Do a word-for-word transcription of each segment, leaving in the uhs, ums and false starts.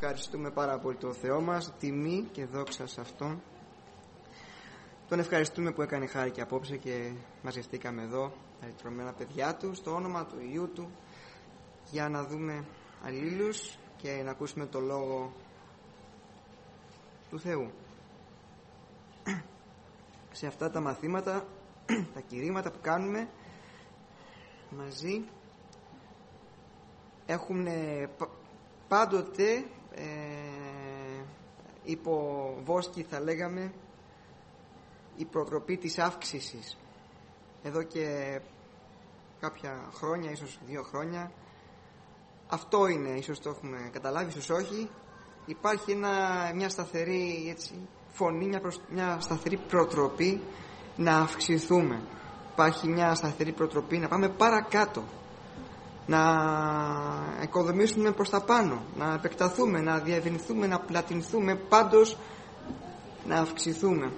Ευχαριστούμε πάρα πολύ τον Θεό μας, τιμή και δόξα σε Αυτόν. Τον ευχαριστούμε που έκανε χάρη και απόψε και μαζευτήκαμε εδώ, τα λυτρωμένα παιδιά Του, στο όνομα του Υιού Του, για να δούμε αλλήλους και να ακούσουμε το Λόγο του Θεού. Σε αυτά τα μαθήματα, τα κηρύγματα που κάνουμε μαζί, έχουν πάντοτε ε, υποβόσκει, θα λέγαμε, η προτροπή της αύξησης. Εδώ και κάποια χρόνια, ίσως δύο χρόνια, αυτό είναι, ίσως το έχουμε καταλάβει, ίσως όχι. Υπάρχει ένα, μια σταθερή έτσι, φωνή, μια, προσ, μια σταθερή προτροπή να αυξηθούμε. Υπάρχει μια σταθερή προτροπή να πάμε παρακάτω, να οικοδομήσουμε προς τα πάνω, να επεκταθούμε, να διευρυνθούμε, να πλατινθούμε, πάντως να αυξηθούμε.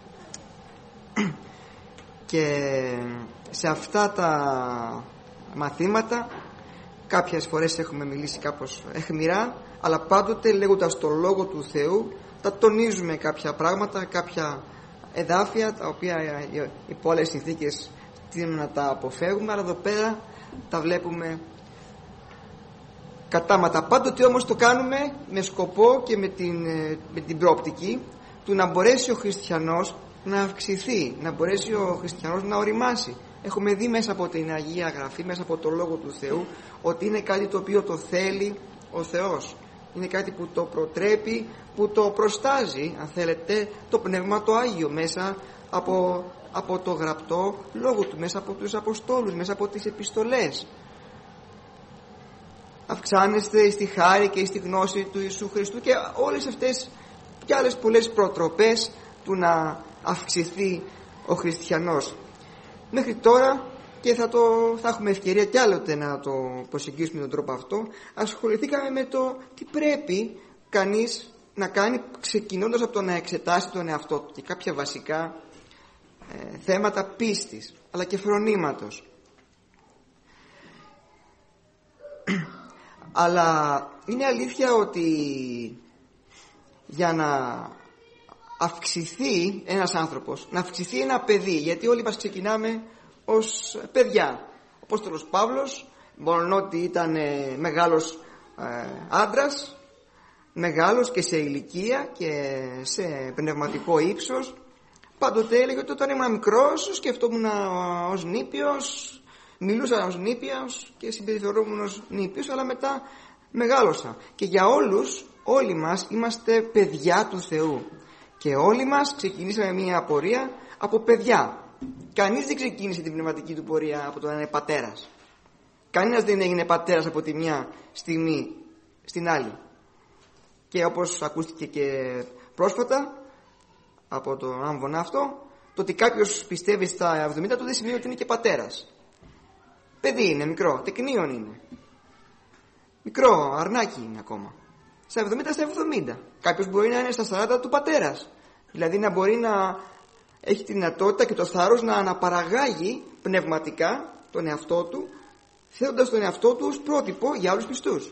Και σε αυτά τα μαθήματα κάποιες φορές έχουμε μιλήσει κάπως εχμηρά, αλλά πάντοτε λέγοντας το Λόγο του Θεού τα τονίζουμε κάποια πράγματα, κάποια εδάφια τα οποία υπό άλλες συνθήκες τείνουμε να τα αποφεύγουμε, αλλά εδώ πέρα τα βλέπουμε κατάματα. Πάντοτε όμως το κάνουμε με σκοπό και με την, με την προοπτική του να μπορέσει ο χριστιανός να αυξηθεί, να μπορέσει ο χριστιανός να οριμάσει. Έχουμε δει μέσα από την Αγία Γραφή, μέσα από το Λόγο του Θεού, ότι είναι κάτι το οποίο το θέλει ο Θεός. Είναι κάτι που το προτρέπει, που το προστάζει, αν θέλετε, το Πνεύμα το Άγιο μέσα από, από το γραπτό Λόγο Του, μέσα από τους Αποστόλους, μέσα από τις επιστολές. Αυξάνεστε στη χάρη και στη γνώση του Ιησού Χριστού και όλες αυτές και άλλες πολλές προτροπές του να αυξηθεί ο χριστιανός. Μέχρι τώρα, και θα, το, θα έχουμε ευκαιρία κι άλλοτε να το προσεγγίσουμε τον τρόπο αυτό, ασχοληθήκαμε με το τι πρέπει κανείς να κάνει, ξεκινώντας από το να εξετάσει τον εαυτό του και κάποια βασικά ε, θέματα πίστης αλλά και φρονήματος. Αλλά είναι αλήθεια ότι για να αυξηθεί ένας άνθρωπος, να αυξηθεί ένα παιδί, γιατί όλοι μας ξεκινάμε ως παιδιά. Ο Απόστολος Παύλος, μόνο ότι ήταν ε, μεγάλος ε, άντρας, μεγάλος και σε ηλικία και σε πνευματικό ύψος, πάντοτε έλεγε ότι όταν ήμουν μικρός σκεφτόμουν ως νήπιος, μιλούσα ως νήπιος και συμπεριφερόμουν ως νήπιος, αλλά μετά μεγάλωσα. Και για όλους, όλοι μας είμαστε παιδιά του Θεού. Και όλοι μας ξεκινήσαμε μια πορεία από παιδιά. Κανείς δεν ξεκίνησε την πνευματική του πορεία από το να είναι πατέρας. Κανένας δεν έγινε πατέρας από τη μια στιγμή στην άλλη. Και όπως ακούστηκε και πρόσφατα από τον άμβονα αυτό, το ότι κάποιος πιστεύει στα εβδομήντα του δεν σημαίνει ότι είναι και πατέρας. Παιδί είναι, μικρό, τεκνίον είναι. Μικρό, αρνάκι είναι ακόμα. Στα εβδομήντα, στα εβδομήντα. Κάποιος μπορεί να είναι στα σαράντα του πατέρας. Δηλαδή να μπορεί να έχει τη δυνατότητα και το θάρρος να αναπαραγάγει πνευματικά τον εαυτό του, θέτοντας τον εαυτό του ως πρότυπο για άλλους πιστούς.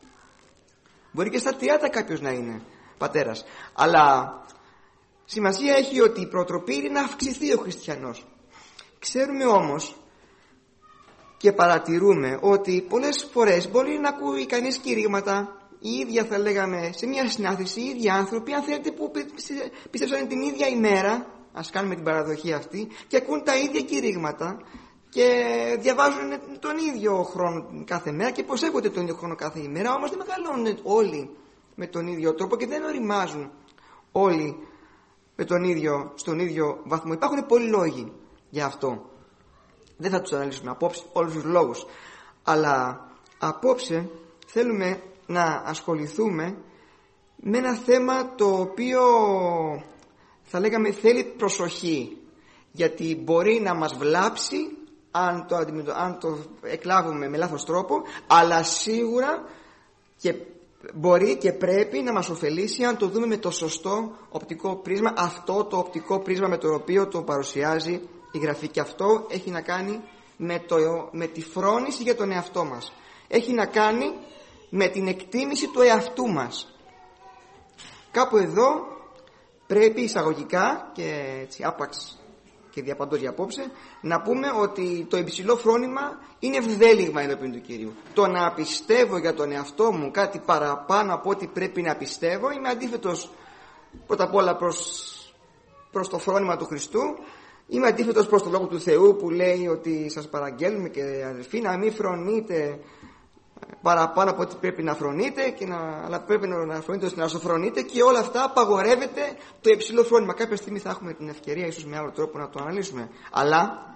Μπορεί και στα τριάντα κάποιος να είναι πατέρας. Αλλά σημασία έχει ότι η προτροπή είναι να αυξηθεί ο χριστιανός. Ξέρουμε όμως και παρατηρούμε ότι πολλές φορές μπορεί να ακούει κανείς κηρύγματα, οι ίδια θα λέγαμε σε μια συνάθρηση, οι ίδιοι άνθρωποι, αν θέλετε, που πίστεψαν την ίδια ημέρα, ας κάνουμε την παραδοχή αυτή, και ακούν τα ίδια κηρύγματα και διαβάζουν τον ίδιο χρόνο κάθε μέρα και προσέχονται τον ίδιο χρόνο κάθε ημέρα, όμως δεν μεγαλώνουν όλοι με τον ίδιο τρόπο και δεν οριμάζουν όλοι με τον ίδιο, στον ίδιο βαθμό. Υπάρχουν πολλοί λόγοι για αυτό. Δεν θα τους αναλύσουμε απόψε όλους τους λόγους, αλλά απόψε θέλουμε να ασχοληθούμε με ένα θέμα το οποίο θα λέγαμε θέλει προσοχή, γιατί μπορεί να μας βλάψει αν το, αν το εκλάβουμε με λάθος τρόπο, αλλά σίγουρα και μπορεί και πρέπει να μας ωφελήσει αν το δούμε με το σωστό οπτικό πρίσμα, αυτό το οπτικό πρίσμα με το οποίο το παρουσιάζει η Γραφή. Και αυτό έχει να κάνει με, το, με τη φρόνηση για τον εαυτό μας. Έχει να κάνει με την εκτίμηση του εαυτού μας. Κάπου εδώ πρέπει εισαγωγικά και έτσι άπαξ και διαπαντός για απόψε να πούμε ότι το υψηλό φρόνημα είναι ευδέλιγμα ενώπιον του Κυρίου. Το να πιστεύω για τον εαυτό μου κάτι παραπάνω από ό,τι πρέπει να πιστεύω, είμαι αντίθετος πρώτα απ' όλα προς, προς το φρόνημα του Χριστού. Είμαι αντίθετος προς το Λόγο του Θεού που λέει ότι σας παραγγέλνουμε και αδελφοί να μην φρονείτε παραπάνω από ό,τι πρέπει να φρονείτε, και να, αλλά πρέπει να φρονείτε ώστε να σοφρονείτε, και όλα αυτά απαγορεύεται το υψηλό φρόνημα. Κάποια στιγμή θα έχουμε την ευκαιρία ίσως με άλλο τρόπο να το αναλύσουμε. Αλλά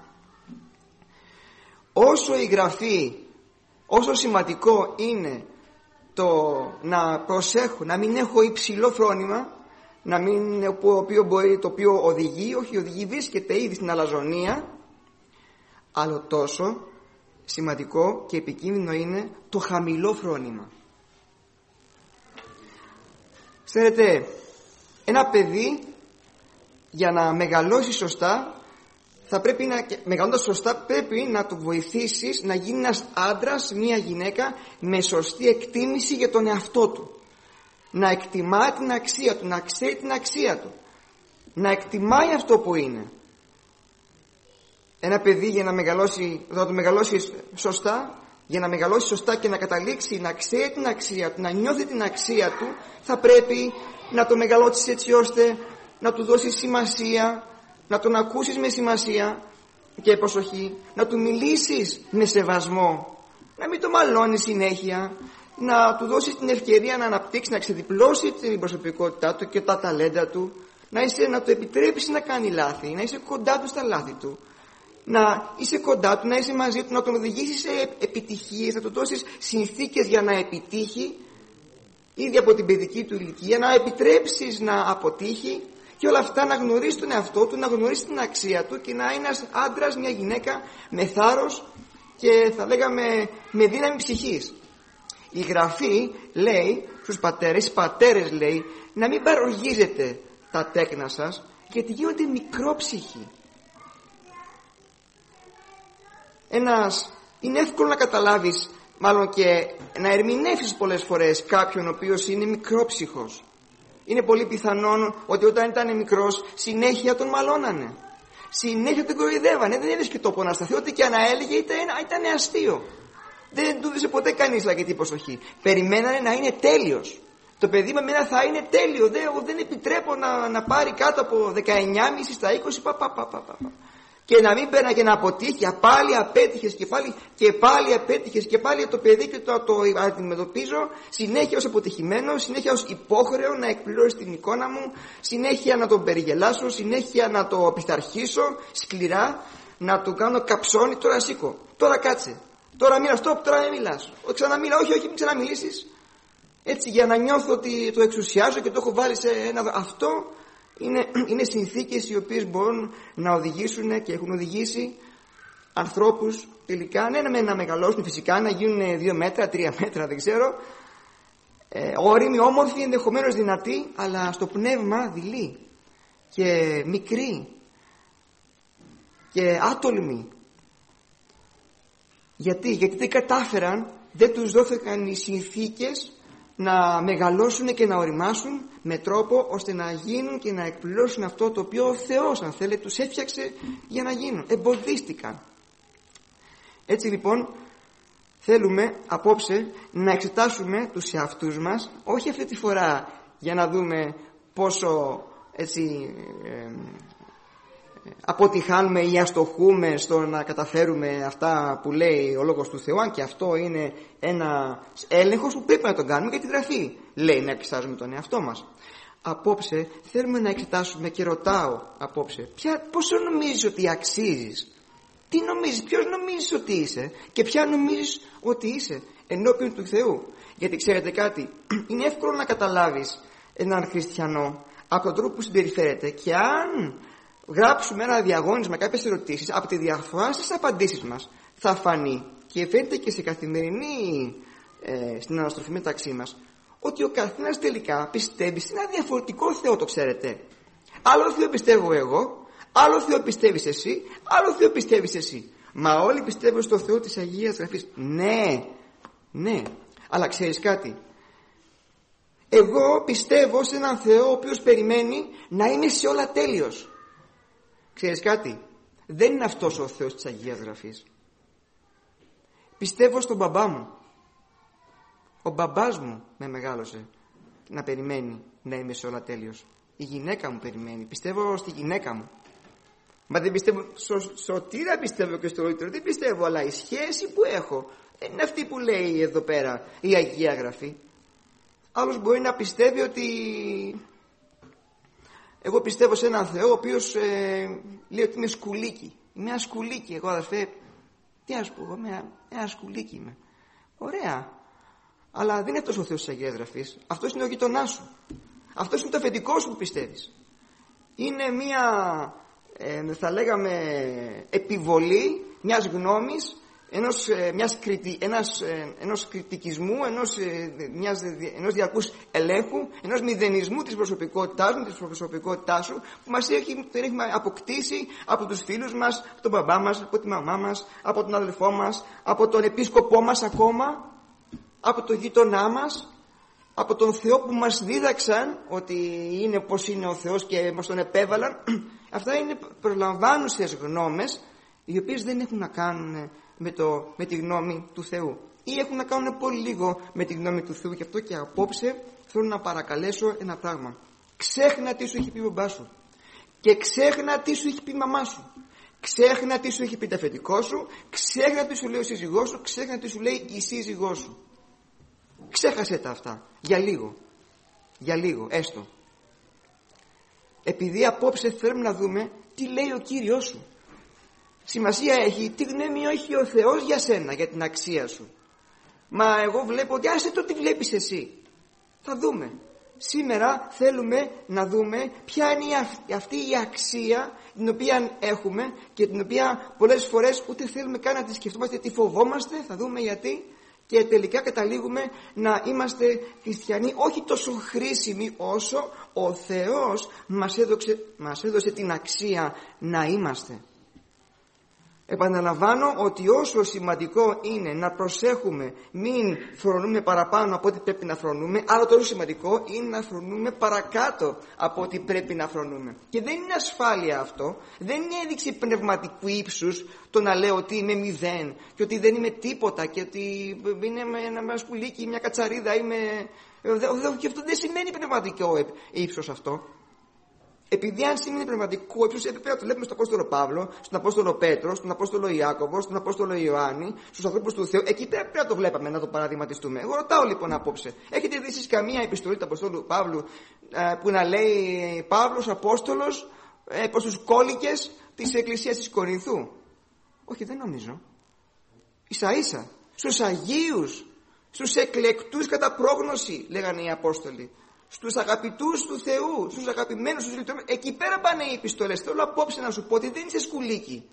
όσο η Γραφή, όσο σημαντικό είναι το να προσέχω, να μην έχω υψηλό φρόνημα, να μην, το οποίο, μπορεί, το οποίο οδηγεί, όχι οδηγεί, βρίσκεται ήδη στην αλαζονία, άλλο τόσο σημαντικό και επικίνδυνο είναι το χαμηλό φρόνημα. Ξέρετε, ένα παιδί για να μεγαλώσει σωστά, θα πρέπει να, μεγαλώντας σωστά, πρέπει να το βοηθήσεις να γίνει ένας άντρας, μια γυναίκα με σωστή εκτίμηση για τον εαυτό του. Να εκτιμά την αξία του, να ξέρει την αξία του, να εκτιμάει αυτό που είναι. Ένα παιδί για να μεγαλώσει, να το μεγαλώσει σωστά, για να μεγαλώσει σωστά και να καταλήξει να ξέρει την αξία του, να νιώθει την αξία του, θα πρέπει να το μεγαλώσεις έτσι ώστε να του δώσεις σημασία, να τον ακούσεις με σημασία και προσοχή, να του μιλήσεις με σεβασμό, να μην το μαλώνεις συνέχεια, να του δώσεις την ευκαιρία να αναπτύξει, να ξεδιπλώσει την προσωπικότητά του και τα ταλέντα του, να, είσαι, να του επιτρέψεις να κάνει λάθη, να είσαι κοντά του στα λάθη του, να είσαι κοντά του, να είσαι μαζί του, να τον οδηγήσεις σε επιτυχίες, να του δώσεις συνθήκες για να επιτύχει ήδη από την παιδική του ηλικία, να επιτρέψεις να αποτύχει, και όλα αυτά να γνωρίσει τον εαυτό του, να γνωρίσει την αξία του και να είναι ένας άντρας, μια γυναίκα με θάρρος και θα λέγαμε με δύναμη ψυχής. Η Γραφή λέει στους πατέρες, οι πατέρες λέει, να μην παροργίζετε τα τέκνα σας, γιατί γίνονται μικρόψυχοι. Ένας, είναι εύκολο να καταλάβεις, μάλλον και να ερμηνεύσεις πολλές φορές κάποιον ο οποίος είναι μικρόψυχος. Είναι πολύ πιθανόν ότι όταν ήταν μικρός συνέχεια τον μαλώνανε, συνέχεια τον κοροϊδεύανε, δεν έβρισκε τόπο να σταθεί, ό,τι και αν έλεγε ήταν, ήταν αστείο. Δεν του έδωσε ποτέ κανείς αρκετή προσοχή. Περιμένανε να είναι τέλειος. Το παιδί με μένα θα είναι τέλειο. Δεν, εγώ δεν επιτρέπω να, να πάρει κάτω από δεκαεννιά κόμμα πέντε στα είκοσι. Πα, πα, πα, πα, πα. Και να μην παίρνα και να αποτύχει. Πάλι απέτυχες και πάλι και πάλι απέτυχες και πάλι το παιδί, και το, το αντιμετωπίζω συνέχεια ως αποτυχημένο, συνέχεια ως υπόχρεο να εκπληρώσει την εικόνα μου, συνέχεια να τον περιγελάσω, συνέχεια να το πειθαρχήσω σκληρά, να του κάνω καψώνει. Τώρα σήκω, τώρα κάτσε. Τώρα μίλα αυτό, τώρα δεν μιλάς. Ξαναμίλα, όχι, όχι, μην ξαναμιλήσεις. Έτσι, για να νιώθω ότι το εξουσιάζω και το έχω βάλει σε ένα. Αυτό είναι, είναι συνθήκες οι οποίες μπορούν να οδηγήσουν και έχουν οδηγήσει ανθρώπους τελικά, ναι, να, να μεγαλώσουν φυσικά, να γίνουν δύο μέτρα, τρία μέτρα, δεν ξέρω. Ε, όριμοι, όμορφοι, ενδεχομένως δυνατοί, αλλά στο πνεύμα δειλοί και μικροί και άτολμοι. Γιατί, γιατί δεν κατάφεραν, δεν τους δόθηκαν οι συνθήκες να μεγαλώσουν και να οριμάσουν με τρόπο ώστε να γίνουν και να εκπληρώσουν αυτό το οποίο ο Θεός, αν θέλετε, τους έφτιαξε για να γίνουν. Εμποδίστηκαν. Έτσι λοιπόν θέλουμε απόψε να εξετάσουμε τους εαυτούς μας, όχι αυτή τη φορά για να δούμε πόσο έτσι ε, αποτυχάνουμε ή αστοχούμε στο να καταφέρουμε αυτά που λέει ο Λόγος του Θεού, αν και αυτό είναι ένα έλεγχος που πρέπει να τον κάνουμε, γιατί η Γραφή λέει να εξετάζουμε τον εαυτό μας. Απόψε θέλουμε να εξετάσουμε, και ρωτάω απόψε, ποια, πόσο νομίζεις ότι αξίζεις, τι νομίζεις, ποιος νομίζεις ότι είσαι και ποια νομίζεις ότι είσαι ενώπιον του Θεού. Γιατί ξέρετε κάτι, είναι εύκολο να καταλάβεις έναν χριστιανό από τον τρόπο που συμπεριφέρεται, και αν γράψουμε ένα διαγώνισμα, κάποιες ερωτήσεις, από τη διαφορά στις απαντήσεις μας θα φανεί, και φαίνεται και σε καθημερινή ε, στην αναστροφή μεταξύ μας, ότι ο καθένας τελικά πιστεύει σε ένα διαφορετικό Θεό, το ξέρετε. Άλλο Θεό πιστεύω εγώ, άλλο Θεό πιστεύεις εσύ, άλλο Θεό πιστεύεις εσύ. Μα όλοι πιστεύουν στο Θεό της Αγίας Γραφής. Ναι, ναι, αλλά ξέρεις κάτι, Εγώ πιστεύω σε έναν Θεό ο οποίος περιμένει να είμαι σε όλα τέλειος. Ξέρεις κάτι? Δεν είναι αυτός ο Θεός της Αγίας Γραφής. Πιστεύω στον μπαμπά μου. Ο μπαμπάς μου με μεγάλωσε να περιμένει να είμαι σε όλα τέλειος. Η γυναίκα μου περιμένει. Πιστεύω στη γυναίκα μου. Μα δεν πιστεύω, σω, σωτήρα πιστεύω και στο λύτρο, δεν πιστεύω, αλλά η σχέση που έχω δεν είναι αυτή που λέει εδώ πέρα η Αγία Γραφή. Άλλος μπορεί να πιστεύει ότι εγώ πιστεύω σε έναν Θεό ο οποίος ε, λέει ότι είμαι σκουλίκι. Είμαι ένα σκουλίκι εγώ, αδερφέ. Τι ας πω, είμαι ένα σκουλίκι είμαι. Ωραία. Αλλά δεν είναι αυτός ο Θεός της Αγίας Γραφής. Αυτός είναι ο γειτονάς σου. Αυτός είναι το αφεντικό σου που πιστεύεις. Είναι μια, ε, θα λέγαμε, επιβολή μιας γνώμης, ενός, ε, μιας κριτι, ένας, ε, ενός κριτικισμού, ενός, ε, μιας, ενός διαρκούς ελέγχου, ενός μηδενισμού της προσωπικότητάς μου, της προσωπικότητάς σου, που μας έχει, την έχουμε αποκτήσει από τους φίλους μας, από τον μπαμπά μας, από τη μαμά μας, από τον αδελφό μας, από τον επίσκοπό μας ακόμα, από τον γείτονά μας, από τον Θεό που μας δίδαξαν ότι είναι πως είναι ο Θεός και μας τον επέβαλαν. Αυτά είναι προλαμβάνουσες γνώμες, οι οποίες δεν έχουν να κάνουν με, το, με τη γνώμη του Θεού, ή έχουν να κάνουν πολύ λίγο με τη γνώμη του Θεού. Γι' αυτό και απόψε θέλω να παρακαλέσω ένα πράγμα. Ξέχνα τι σου έχει πει ο μπαμπάς σου, και ξέχνα τι σου έχει πει η μαμά σου. Ξέχνα τι σου έχει πει το αφεντικό σου, ξέχνα τι σου λέει ο σύζυγός σου, ξέχνα τι σου λέει η σύζυγός σου. Ξέχασε τα αυτά για λίγο, για λίγο έστω, επειδή απόψε θέλουμε να δούμε τι λέει ο Κύριος σου. Σημασία έχει τι γνώμη έχει ο Θεός για σένα, για την αξία σου. Μα εγώ βλέπω ότι άσε το τι βλέπεις εσύ. Θα δούμε. Σήμερα θέλουμε να δούμε ποια είναι αυτή η αξία την οποία έχουμε και την οποία πολλές φορές ούτε θέλουμε καν να τη σκεφτόμαστε, τι φοβόμαστε. Θα δούμε γιατί. Και τελικά καταλήγουμε να είμαστε χριστιανοί όχι τόσο χρήσιμοι όσο ο Θεός μας έδωσε, μας έδωσε την αξία να είμαστε. Επαναλαμβάνω ότι όσο σημαντικό είναι να προσέχουμε μην φρονούμε παραπάνω από ό,τι πρέπει να φρονούμε, αλλά τόσο σημαντικό είναι να φρονούμε παρακάτω από ό,τι πρέπει να φρονούμε. Και δεν είναι ασφάλεια αυτό, δεν είναι έδειξη πνευματικού ύψους το να λέω ότι είμαι μηδέν και ότι δεν είμαι τίποτα και ότι είναι ένα σκουλίκι, μια κατσαρίδα, είμαι... και αυτό δεν σημαίνει πνευματικό ύψος αυτό. Επειδή αν σημαίνει πνευματικό ύψος, έπρεπε να το βλέπουμε στον Απόστολο Παύλο, στον Απόστολο Πέτρο, στον Απόστολο Ιάκωβο, στον Απόστολο Ιωάννη, στους ανθρώπους του Θεού. Εκεί πρέπει να το βλέπαμε, να το παραδειγματιστούμε. Εγώ ρωτάω λοιπόν απόψε, έχετε δει εσείς καμία επιστολή του Αποστόλου Παύλου που να λέει Παύλος Απόστολος προς τους κόλικες της Εκκλησίας της Κορινθού? Όχι, δεν νομίζω. Ίσα ίσα στους Αγίους, στους εκλεκτούς κατά πρόγνωση, λέγανε οι Απόστολοι. Στους αγαπητούς του Θεού, στους αγαπημένους, στους λειτουργούς. Εκεί πέρα πάνε οι επιστολές. Θέλω απόψε να σου πω ότι δεν είσαι σκουλίκι.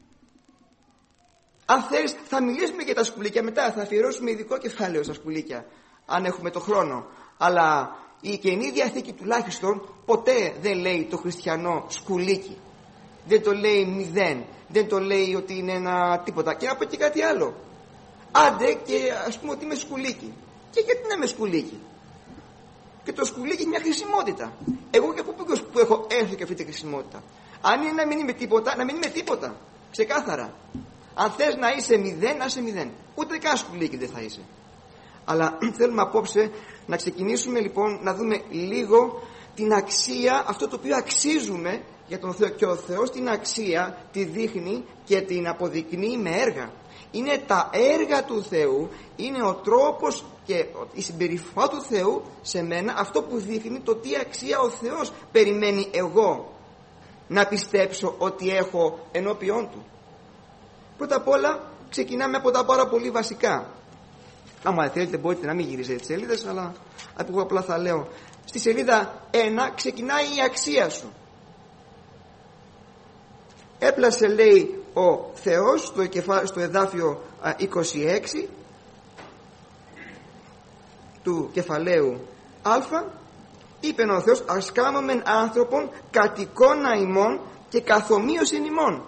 Αν θέλεις θα μιλήσουμε για τα σκουλίκια μετά. Θα αφιερώσουμε ειδικό κεφάλαιο στα σκουλίκια, αν έχουμε το χρόνο. Αλλά η Καινή Διαθήκη τουλάχιστον ποτέ δεν λέει το χριστιανό σκουλίκι. Δεν το λέει μηδέν. Δεν το λέει ότι είναι ένα τίποτα. Και να πω και κάτι άλλο. Άντε και ας πούμε ότι είμαι σκουλίκι. Και γιατί να είμαι σκουλίκι? Και το σκουλίκι έχει μια χρησιμότητα. Εγώ και από πού που έχω έρθει και αυτή τη χρησιμότητα. Αν είναι να μην είμαι τίποτα, να μην είμαι τίποτα. Ξεκάθαρα. Αν θες να είσαι μηδέν, να είσαι μηδέν. Ούτε καν σκουλίκι δεν θα είσαι. Αλλά θέλουμε απόψε να ξεκινήσουμε λοιπόν να δούμε λίγο την αξία, αυτό το οποίο αξίζουμε για τον Θεό. Και ο Θεός την αξία τη δείχνει και την αποδεικνύει με έργα. Είναι τα έργα του Θεού, είναι ο τρόπος και η συμπεριφορά του Θεού σε μένα, αυτό που δείχνει το τι αξία ο Θεός περιμένει εγώ να πιστέψω ότι έχω ενώπιόν Του. Πρώτα απ' όλα ξεκινάμε από τα πάρα πολύ βασικά. Άμα θέλετε μπορείτε να μην γυρίζετε τις σελίδες, αλλά εγώ απλά θα λέω. Στη σελίδα ένα ξεκινάει η αξία σου. Έπλασε, λέει, ο Θεός στο, κεφα... στο εδάφιο είκοσι έξι του κεφαλαίου Α, είπε ο Θεός, ας κάνομεν άνθρωπον κατ' εικόνα ημών και καθομοίωσιν ημών.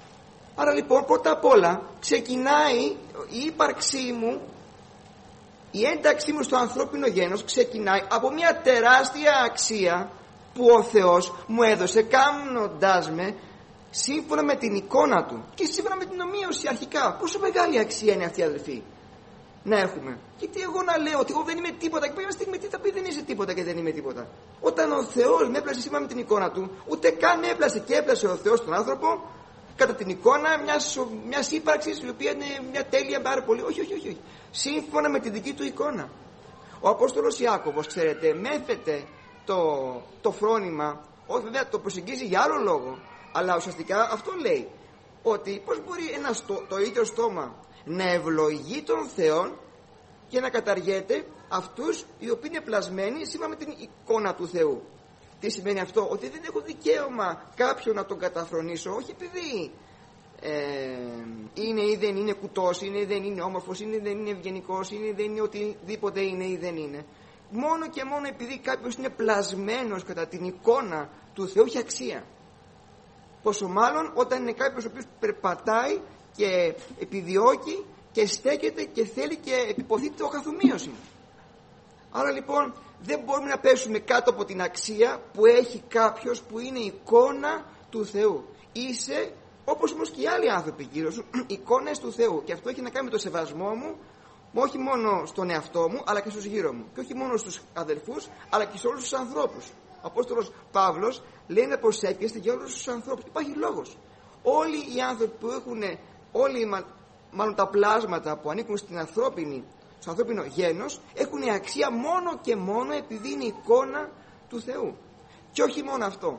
Άρα λοιπόν πρώτα απ' όλα ξεκινάει η ύπαρξή μου Η ένταξή μου στο ανθρώπινο γένος ξεκινάει από μια τεράστια αξία που ο Θεός μου έδωσε κάνοντάς με σύμφωνα με την εικόνα Του και σύμφωνα με την ομοίωση αρχικά. Πόσο μεγάλη αξία είναι αυτή, αδελφοί, να έχουμε. Γιατί εγώ να λέω ότι εγώ δεν είμαι τίποτα και μια στιγμή τι θα πει δεν είσαι τίποτα και δεν είμαι τίποτα. Όταν ο Θεός με έπλασε σύμφωνα με την εικόνα Του, ούτε καν με έπλασε και έπλασε ο Θεός τον άνθρωπο κατά την εικόνα μιας, μιας ύπαρξης η οποία είναι μια τέλεια πάρα πολύ. Όχι, όχι, όχι, όχι. Σύμφωνα με τη δική του εικόνα. Ο Απόστολος Ιάκωβος, ξέρετε, μέθεται το, το φρόνημα, όχι βέβαια το προσεγγίζει για άλλο λόγο, αλλά ουσιαστικά αυτό λέει, ότι πώς μπορεί ένα στό, το ίδιο στόμα να ευλογεί τον Θεό και να καταργέται αυτούς οι οποίοι είναι πλασμένοι σύμφωνα με την εικόνα του Θεού. Τι σημαίνει αυτό? Ότι δεν έχω δικαίωμα κάποιον να τον καταφρονήσω, όχι επειδή ε, είναι ή δεν είναι κουτός, είναι ή δεν είναι όμορφος, είναι ή δεν είναι ευγενικός, είναι ή δεν είναι οτιδήποτε είναι ή δεν είναι. Μόνο και μόνο επειδή κάποιος είναι πλασμένος κατά την εικόνα του Θεού, έχει αξία. Πόσο μάλλον όταν είναι κάποιος ο οποίος περπατάει και επιδιώκει και στέκεται και θέλει και επιποθεί το καθομοίωση. Άρα λοιπόν δεν μπορούμε να πέσουμε κάτω από την αξία που έχει κάποιος που είναι εικόνα του Θεού. Είσαι, όπως όμως και οι άλλοι άνθρωποι γύρω σου, εικόνες του Θεού. Και αυτό έχει να κάνει με το σεβασμό μου, όχι μόνο στον εαυτό μου, αλλά και στους γύρω μου. Και όχι μόνο στους αδελφούς, αλλά και σε όλους τους ανθρώπους. Ο Απόστολος Παύλος λέει να προσεύχεστε για όλους τους ανθρώπους. Υπάρχει λόγος. Όλοι οι άνθρωποι που έχουν, όλοι μάλλον τα πλάσματα που ανήκουν στην ανθρώπινη, στο ανθρώπινο γένος, έχουν αξία μόνο και μόνο επειδή είναι εικόνα του Θεού. Και όχι μόνο αυτό.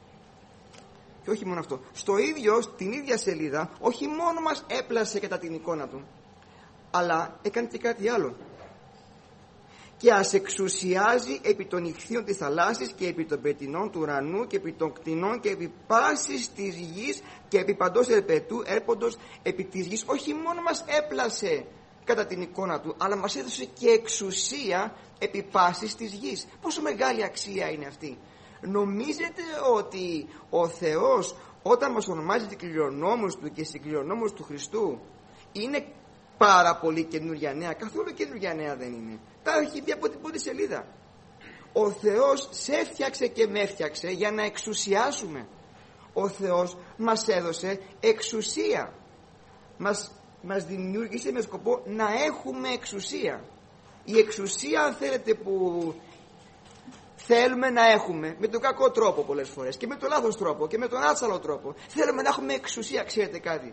Και όχι μόνο αυτό. Στο ίδιο, στην ίδια σελίδα, όχι μόνο μας έπλασε κατά την εικόνα Του, αλλά έκανε και κάτι άλλο. Και ας εξουσιάζει επί των ηχθείων της θαλάσσης και επί των πετεινών του ουρανού και επί των κτηνών και επί πάσης της γης και επί παντός ερπετού έρποντος επί της γης. Όχι μόνο μας έπλασε κατά την εικόνα Του, αλλά μας έδωσε και εξουσία επί πάσης της γης. Πόσο μεγάλη αξία είναι αυτή. Νομίζετε ότι ο Θεός όταν μας ονομάζει κληρονόμους Του και συγκληρονόμους του Χριστού είναι πάρα πολύ καινούργια νέα? Καθόλου καινούργια νέα δεν είναι. Τα έχει δει από την πρώτη σελίδα. Ο Θεός σε έφτιαξε και με έφτιαξε για να εξουσιάσουμε. Ο Θεός μας έδωσε εξουσία. Μας, μας δημιούργησε με σκοπό να έχουμε εξουσία. Η εξουσία, αν θέλετε, που θέλουμε να έχουμε με τον κακό τρόπο πολλές φορές και με τον λάθος τρόπο και με τον άτσαλο τρόπο, θέλουμε να έχουμε εξουσία. Ξέρετε κάτι?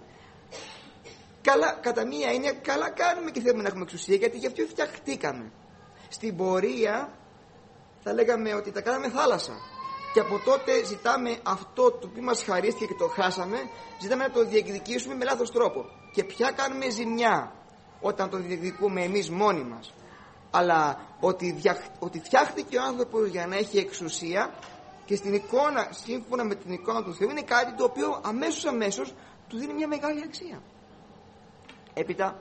Καλά, κατά μία είναι καλά κάνουμε και θέλουμε να έχουμε εξουσία, γιατί γι' αυτό φτιαχτήκαμε. Στην πορεία θα λέγαμε ότι τα κάναμε θάλασσα και από τότε ζητάμε αυτό το οποίο μας χαρίστηκε και το χάσαμε, ζητάμε να το διεκδικήσουμε με λάθος τρόπο. Και πια κάνουμε ζημιά όταν το διεκδικούμε εμείς μόνοι μας. Αλλά ότι, δια, ότι φτιάχτηκε ο άνθρωπος για να έχει εξουσία και στην εικόνα, σύμφωνα με την εικόνα του Θεού, είναι κάτι το οποίο αμέσως αμέσως του δίνει μια μεγάλη αξία. Έπειτα,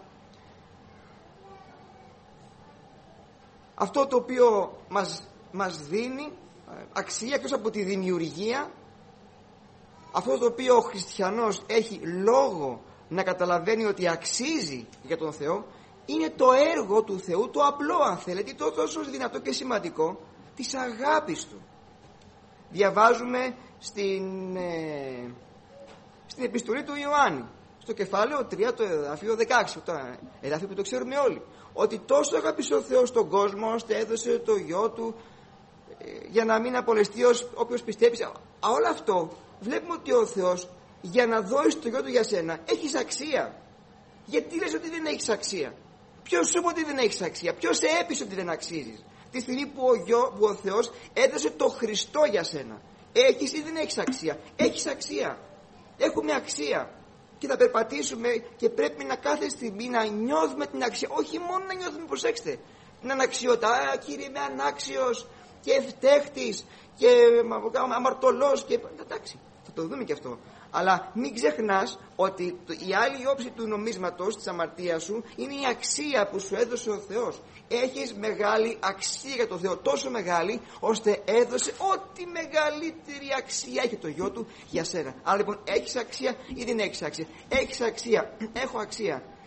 αυτό το οποίο μας, μας δίνει αξία εκτός από τη δημιουργία, αυτό το οποίο ο χριστιανός έχει λόγο να καταλαβαίνει ότι αξίζει για τον Θεό, είναι το έργο του Θεού, το απλό αν θέλετε, το τόσο δυνατό και σημαντικό, της αγάπης Του. Διαβάζουμε στην, ε, στην επιστολή του Ιωάννη, στο κεφάλαιο τρία, το εδάφιο δεκαέξι, το εδάφιο που το ξέρουμε όλοι, ότι τόσο αγάπησε ο Θεός τον κόσμο ώστε έδωσε το γιο Του ε, για να μην απολεστεί όποιος πιστεύει. Α, όλο αυτό βλέπουμε ότι ο Θεός για να δώσει το γιο Του για σένα έχεις αξία. Γιατί λες ότι δεν έχεις αξία? Ποιος σου είπε ότι δεν έχεις αξία? Ποιος σε έπεισε ότι δεν αξίζεις? Τη στιγμή που ο, γιο, που ο Θεός έδωσε το Χριστό για σένα, έχεις ή δεν έχεις αξία? Έχεις αξία. Έχουμε αξία. Και θα περπατήσουμε και πρέπει να κάθε στιγμή να νιώθουμε την αξία. Όχι μόνο να νιώθουμε, προσέξτε, να αναξιότητα. Α, κύριε, είμαι ανάξιος και ευτέχτης και αμαρτωλός και... εντάξει, θα το δούμε και αυτό. Αλλά μην ξεχνάς ότι η άλλη όψη του νομίσματος της αμαρτίας σου είναι η αξία που σου έδωσε ο Θεός. Έχεις μεγάλη αξία για τον Θεό, τόσο μεγάλη ώστε έδωσε ό,τι μεγαλύτερη αξία έχει το γιο Του για σένα. Άρα λοιπόν έχεις αξία ή δεν έχεις αξία? Έχεις αξία. Έχω αξία.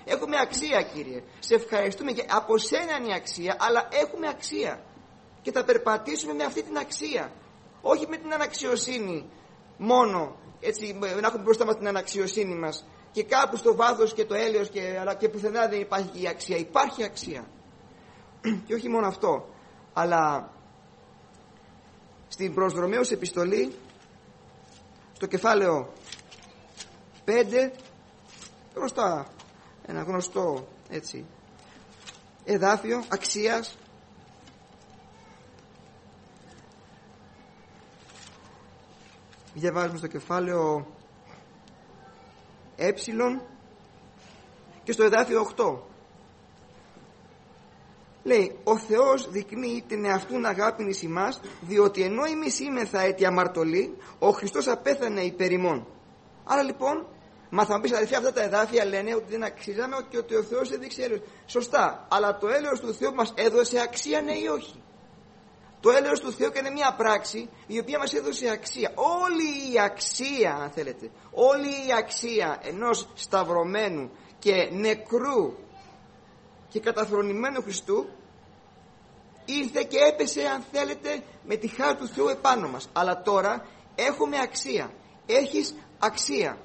Έχουμε αξία, Κύριε. Σε ευχαριστούμε. Από σένα είναι η αξία, αλλά έχουμε αξία. Και θα περπατήσουμε με αυτή την αξία. Όχι με την αναξιοσύνη μόνο, έτσι, να έχουμε μπροστά μας την αναξιοσύνη μας και κάπου στο βάθος και το έλεος και, αλλά και πουθενά δεν υπάρχει η αξία. Υπάρχει αξία. Και όχι μόνο αυτό, αλλά στην προς Ρωμαίους επιστολή, στο κεφάλαιο πέντε, μπροστά ένα γνωστό έτσι εδάφιο αξίας, διαβάζουμε στο κεφάλαιο ε και στο εδάφιο οκτώ. Λέει, ο Θεός δεικνύει την εαυτούν αγάπην εις ημάς, διότι ενώ εμείς είμεθα έτη αμαρτωλοί, ο Χριστός απέθανε υπέρ ημών. Άρα λοιπόν, μα θα μου πεις αδελφοί, αυτά τα εδάφια λένε ότι δεν αξίζαμε και ότι ο Θεός έδειξε έλεος. Σωστά, αλλά το έλεος του Θεού μας έδωσε αξία, ναι ή όχι? Το έλεος του Θεού έκανε μια πράξη η οποία μας έδωσε αξία. Όλη η αξία, αν θέλετε, όλη η αξία ενός σταυρωμένου και νεκρού και καταθρονημένου Χριστού ήρθε και έπεσε, αν θέλετε, με τη χάρη του Θεού επάνω μας. Αλλά τώρα έχουμε αξία. Έχεις αξία.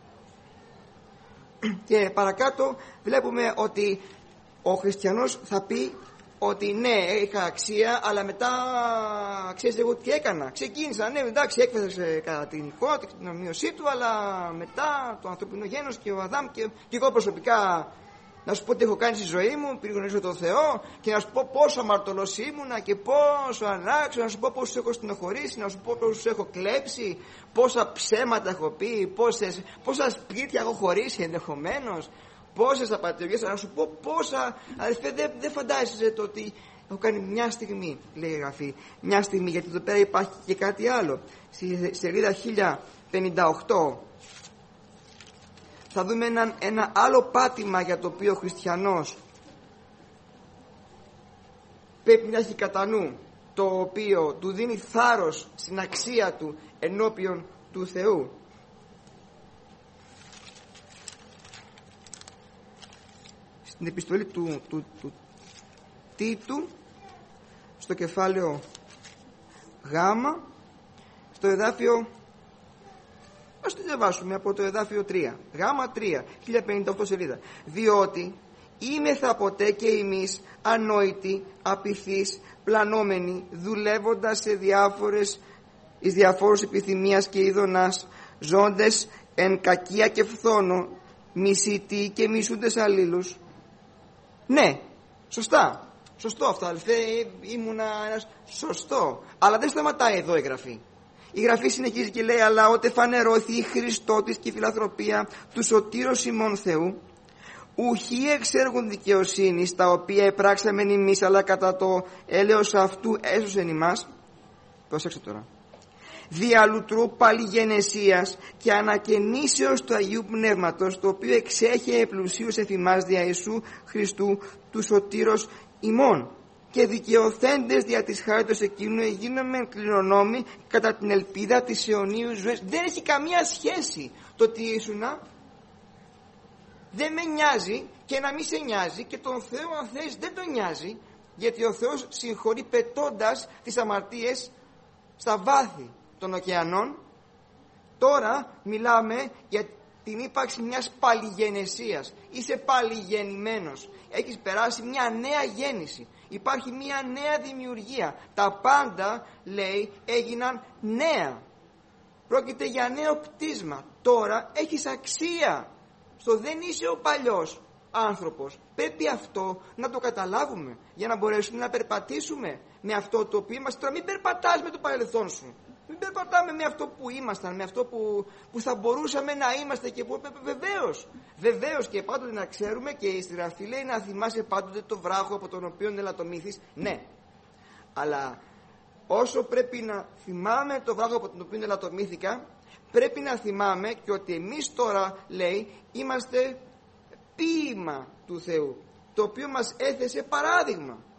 Και παρακάτω βλέπουμε ότι ο χριστιανός θα πει ότι ναι, είχα αξία, αλλά μετά ξέρεις εγώ τι έκανα. Ξεκίνησα, ναι, εντάξει, έκφρασε κατά την χώρα, την ομοίωσή του, αλλά μετά το ανθρωπινό γένος και ο Αδάμ και, και εγώ προσωπικά να σου πω τι έχω κάνει στη ζωή μου, πριν γνωρίζω τον Θεό, και να σου πω πόσο αμαρτωλός ήμουνα και πόσο ανάξω, να σου πω πόσους έχω στενοχωρήσει, να σου πω πόσους έχω κλέψει, πόσα ψέματα έχω πει, πόσες, πόσα σπίτια έχω χωρίσει ενδεχομένως, πόσες απαταιωγές, να σου πω πόσα. Αδελφέ, δεν δε φαντάζεσαι το ότι έχω κάνει μια στιγμή, λέει η Γραφή, μια στιγμή, γιατί εδώ πέρα υπάρχει και κάτι άλλο. Στη σελίδα χίλια πενήντα οκτώ θα δούμε ένα, ένα άλλο πάτημα για το οποίο ο χριστιανός πρέπει να έχει κατά νου, το οποίο του δίνει θάρρος στην αξία του ενώπιον του Θεού. Στην επιστολή του, του, του Τίτου, στο κεφάλαιο Γ, στο εδάφιο, ας το διαβάσουμε από το εδάφιο τρία, Γ τρία, χίλια πενήντα οκτώ σελίδα. Διότι είμεθα ποτέ και εμείς ανόητοι, απειθείς, πλανόμενοι, δουλεύοντας σε διάφορες, εις διαφόρους επιθυμίας και ειδονάς, ζώντες εν κακία και φθόνο, μισητοί και μισούντες αλλήλους. Ναι, σωστά. Σωστό αυτό, αλφέ, ήμουνα ένας σωστό. Αλλά δεν σταματάει εδώ η Γραφή. Η Γραφή συνεχίζει και λέει, αλλά ότε φανερώθη η Χριστότης και η φιλανθρωπία του σωτήρος ημών Θεού, ουχή εξέργων δικαιοσύνης, τα οποία επράξαμεν εμείς, αλλά κατά το έλεος αυτού έσωσεν ημάς. Προσέξτε τώρα. Διαλουτρού παλιγενεσίας και ανακαινήσεως του Αγίου Πνεύματος, το οποίο εξέχει επλουσίως εφ' ημάς δια Ιησού Χριστού του σωτήρος ημών, και δικαιωθέντες δια της χάριτος εκείνου εγίνομεν κληρονόμοι κατά την ελπίδα της αιωνίου ζωής. Δεν έχει καμία σχέση το τι ήσουνα. Δεν με νοιάζει και να μην σε νοιάζει, και τον Θεό αν θες δεν τον νοιάζει, γιατί ο Θεός συγχωρεί πετώντας τις αμαρτίες στα βάθη των ωκεανών. Τώρα μιλάμε για την ύπαρξη μιας παλιγενεσίας. Είσαι παλιγεννημένος, έχεις περάσει μια νέα γέννηση, υπάρχει μια νέα δημιουργία. Τα πάντα, λέει, έγιναν νέα. Πρόκειται για νέο κτίσμα. Τώρα έχεις αξία. Στο δεν είσαι ο παλιός άνθρωπος. Πρέπει αυτό να το καταλάβουμε για να μπορέσουμε να περπατήσουμε με αυτό το οποίο είμαστε. Τώρα μην περπατάς με το παρελθόν σου. Μην περπατάμε με αυτό που ήμασταν, με αυτό που, που θα μπορούσαμε να είμαστε και που βεβαίως, βεβαίως και πάντοτε να ξέρουμε, και η Γραφή λέει να θυμάσαι πάντοτε το βράχο από τον οποίο ελαττωμήθης. Ναι, αλλά όσο πρέπει να θυμάμαι το βράχο από τον οποίο ελαττωμήθηκα, πρέπει να θυμάμαι και ότι εμείς τώρα, λέει, είμαστε ποίημα του Θεού, το οποίο μας έθεσε παράδειγμα.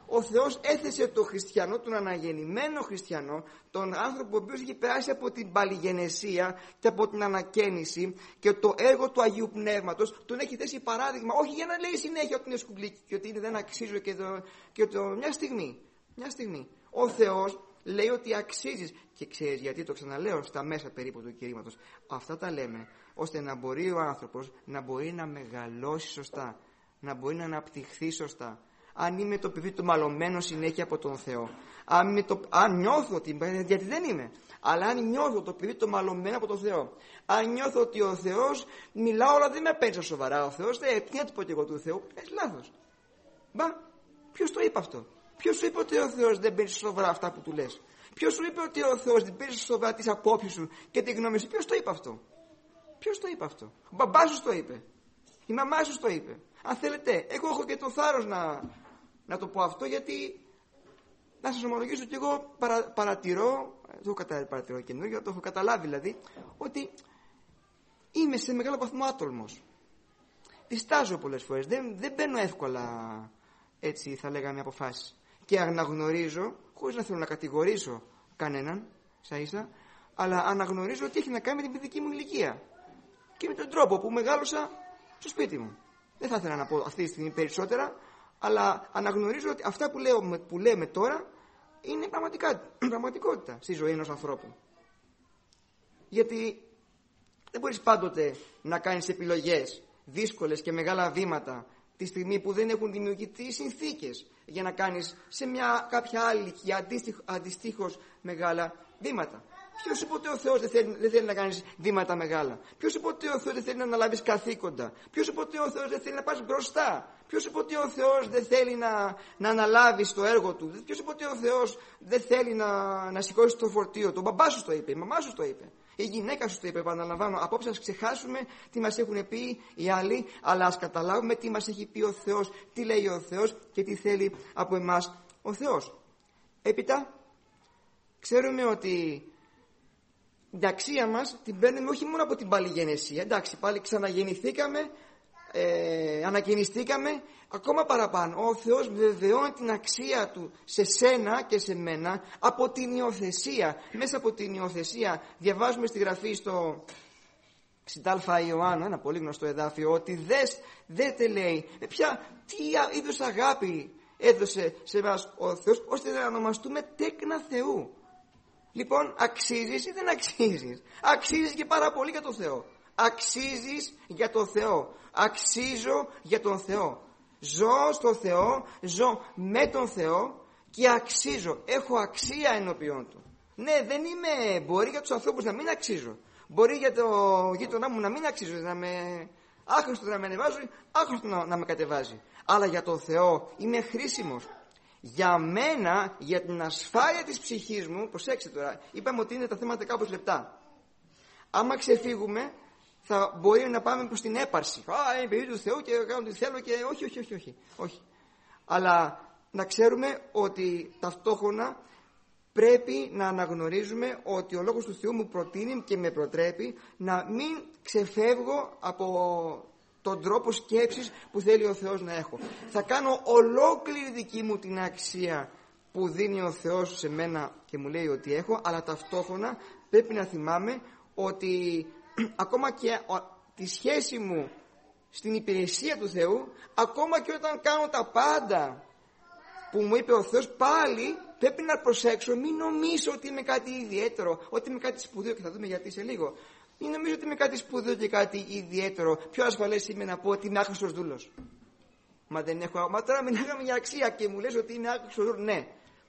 Ο Θεός έθεσε τον χριστιανό, τον αναγεννημένο χριστιανό, τον άνθρωπο ο οποίος έχει περάσει από την παλιγενεσία και από την ανακαίνιση και το έργο του Αγίου Πνεύματος, τον έχει θέσει παράδειγμα, όχι για να λέει συνέχεια ότι είναι σκουμπλίκι και ότι δεν αξίζω και το, και το μια στιγμή, μια στιγμή. Ο Θεός λέει ότι αξίζεις. Και ξέρεις γιατί το ξαναλέω στα μέσα περίπου του κηρύγματος. Αυτά τα λέμε ώστε να μπορεί ο άνθρωπος να μπορεί να μεγαλώσει σωστά, να μπορεί να αναπτυχθεί σωστά. Αν είμαι το παιδί του μαλωμένο συνέχεια από τον Θεό, αν, το, αν νιώθω ότι, γιατί δεν είμαι, αλλά αν νιώθω το παιδί του μαλωμένο από τον Θεό, αν νιώθω ότι ο Θεός μιλάω αλλά δεν με παίρνει σοβαρά, ο Θεός δεν, τι να του πω και εγώ του Θεού, πες λάθος. Μπα, ποιος το είπε αυτό? Ποιος σου είπε ότι ο Θεός δεν παίρνει σοβαρά αυτά που του λες? Ποιος σου είπε ότι ο Θεός δεν παίρνει σοβαρά τις απόψεις σου και τη γνώμη σου? Ποιος το είπε αυτό? Ποιος το είπε αυτό? Ο μπαμπάς σου το είπε, η μαμά σου το είπε. Αν θέλετε, εγώ έχω και το θάρρος να, να το πω αυτό, γιατί να σας ομολογήσω ότι εγώ παρα, παρατηρώ, το έχω καταλάβει, παρατηρώ καινούργιο, το έχω καταλάβει δηλαδή, ότι είμαι σε μεγάλο βαθμό άτολμος. Διστάζω πολλές φορές, δεν, δεν μπαίνω εύκολα, έτσι θα λέγαμε, αποφάσεις. Και αναγνωρίζω, χωρίς να θέλω να κατηγορήσω κανέναν, σα ίσα, αλλά αναγνωρίζω ότι έχει να κάνει με την παιδική μου ηλικία και με τον τρόπο που μεγάλωσα στο σπίτι μου. Δεν θα ήθελα να πω αυτή τη στιγμή περισσότερα, αλλά αναγνωρίζω ότι αυτά που, λέω, που λέμε τώρα είναι πραγματικά, πραγματικότητα στη ζωή ενός ανθρώπου. Γιατί δεν μπορείς πάντοτε να κάνεις επιλογές δύσκολες και μεγάλα βήματα τη στιγμή που δεν έχουν δημιουργηθεί συνθήκες για να κάνεις σε μια κάποια άλλη ηλικία αντιστοίχως μεγάλα βήματα. Ποιος είπε ότι ο Θεός δεν θέλει, δεν θέλει να κάνεις βήματα μεγάλα? Ποιος είπε ότι ο Θεός δεν θέλει να αναλάβεις καθήκοντα? Ποιος είπε ότι ο Θεός δεν θέλει να πας μπροστά? Ποιος είπε ότι ο Θεός δεν θέλει να, να αναλάβεις το έργο του? Ποιος είπε ότι ο Θεός δεν θέλει να, να σηκώσεις το φορτίο του? Ο μπαμπάς σου το είπε, η μαμά σου το είπε, η γυναίκα σου το είπε. Επαναλαμβάνω, απόψε ας ξεχάσουμε τι μας έχουν πει οι άλλοι, αλλά ας καταλάβουμε τι μας έχει πει ο Θεός, τι λέει ο Θεός και τι θέλει από εμάς ο Θεός. Έπειτα, ξέρουμε ότι την αξία μας την παίρνουμε όχι μόνο από την παλιγενεσία. Εντάξει, πάλι ξαναγεννηθήκαμε, ε, ανακαινιστήκαμε, ακόμα παραπάνω. Ο Θεός βεβαιώνει την αξία Του σε σένα και σε μένα από την υιοθεσία. Μέσα από την υιοθεσία διαβάζουμε στη Γραφή στο Συντάλφα Ιωάννου, ένα πολύ γνωστό εδάφιο, ότι δες, δέτε λέει, με ποια, τι είδους αγάπη έδωσε σε εμάς ο Θεός, ώστε να ονομαστούμε τέκνα Θεού. Λοιπόν, αξίζεις ή δεν αξίζεις? Αξίζεις και πάρα πολύ για τον Θεό. Αξίζεις για τον Θεό. Αξίζω για τον Θεό. Ζω στο Θεό, ζω με τον Θεό και αξίζω. Έχω αξία ενώπιον Του. Ναι, δεν είμαι, μπορεί για τους ανθρώπους να μην αξίζω. Μπορεί για το γείτονά μου να μην αξίζω, να με άχρηστο να με ανεβάζει, άχρηστο να, να με κατεβάζει. Αλλά για τον Θεό είμαι χρήσιμος. Για μένα, για την ασφάλεια της ψυχής μου, προσέξτε τώρα, είπαμε ότι είναι τα θέματα κάπως λεπτά. Άμα ξεφύγουμε, θα μπορεί να πάμε προς την έπαρση. Α, είναι παιδί του Θεού και κάνω τι θέλω και όχι, όχι, όχι, όχι, όχι. Αλλά να ξέρουμε ότι ταυτόχρονα πρέπει να αναγνωρίζουμε ότι ο Λόγος του Θεού μου προτείνει και με προτρέπει να μην ξεφεύγω από τον τρόπο σκέψης που θέλει ο Θεός να έχω. Θα κάνω ολόκληρη δική μου την αξία που δίνει ο Θεός σε μένα και μου λέει ότι έχω, αλλά ταυτόχρονα πρέπει να θυμάμαι ότι ακόμα και τη σχέση μου στην υπηρεσία του Θεού, ακόμα και όταν κάνω τα πάντα που μου είπε ο Θεός, πάλι πρέπει να προσέξω, μην νομίζω ότι είμαι κάτι ιδιαίτερο, ότι είμαι κάτι σπουδαίο, και θα δούμε γιατί σε λίγο. Μην νομίζω ότι είμαι κάτι σπουδαίο και κάτι ιδιαίτερο. Πιο ασφαλές είμαι να πω ότι είμαι άχρηστος δούλος. Μα δεν έχω. Μα τώρα μιλάμε για αξία και μου λες ότι είναι άχρηστος δούλος. Ναι,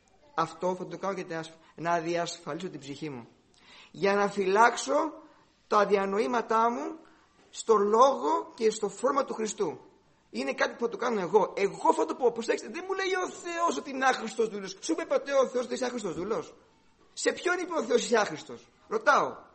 αυτό θα το κάνω για να διασφαλίσω την ψυχή μου. Για να φυλάξω τα διανοήματά μου στο λόγο και στο φόρμα του Χριστού. Είναι κάτι που θα το κάνω εγώ. Εγώ θα το πω. Προσέξτε, δεν μου λέει ο Θεός ότι είναι άχρηστος δούλος. Σου είπε ποτέ ο Θεός ότι είσαι άχρηστος δούλος? Σε ποιον είπε ο Θεός είσαι άχρηστος? Ρωτάω.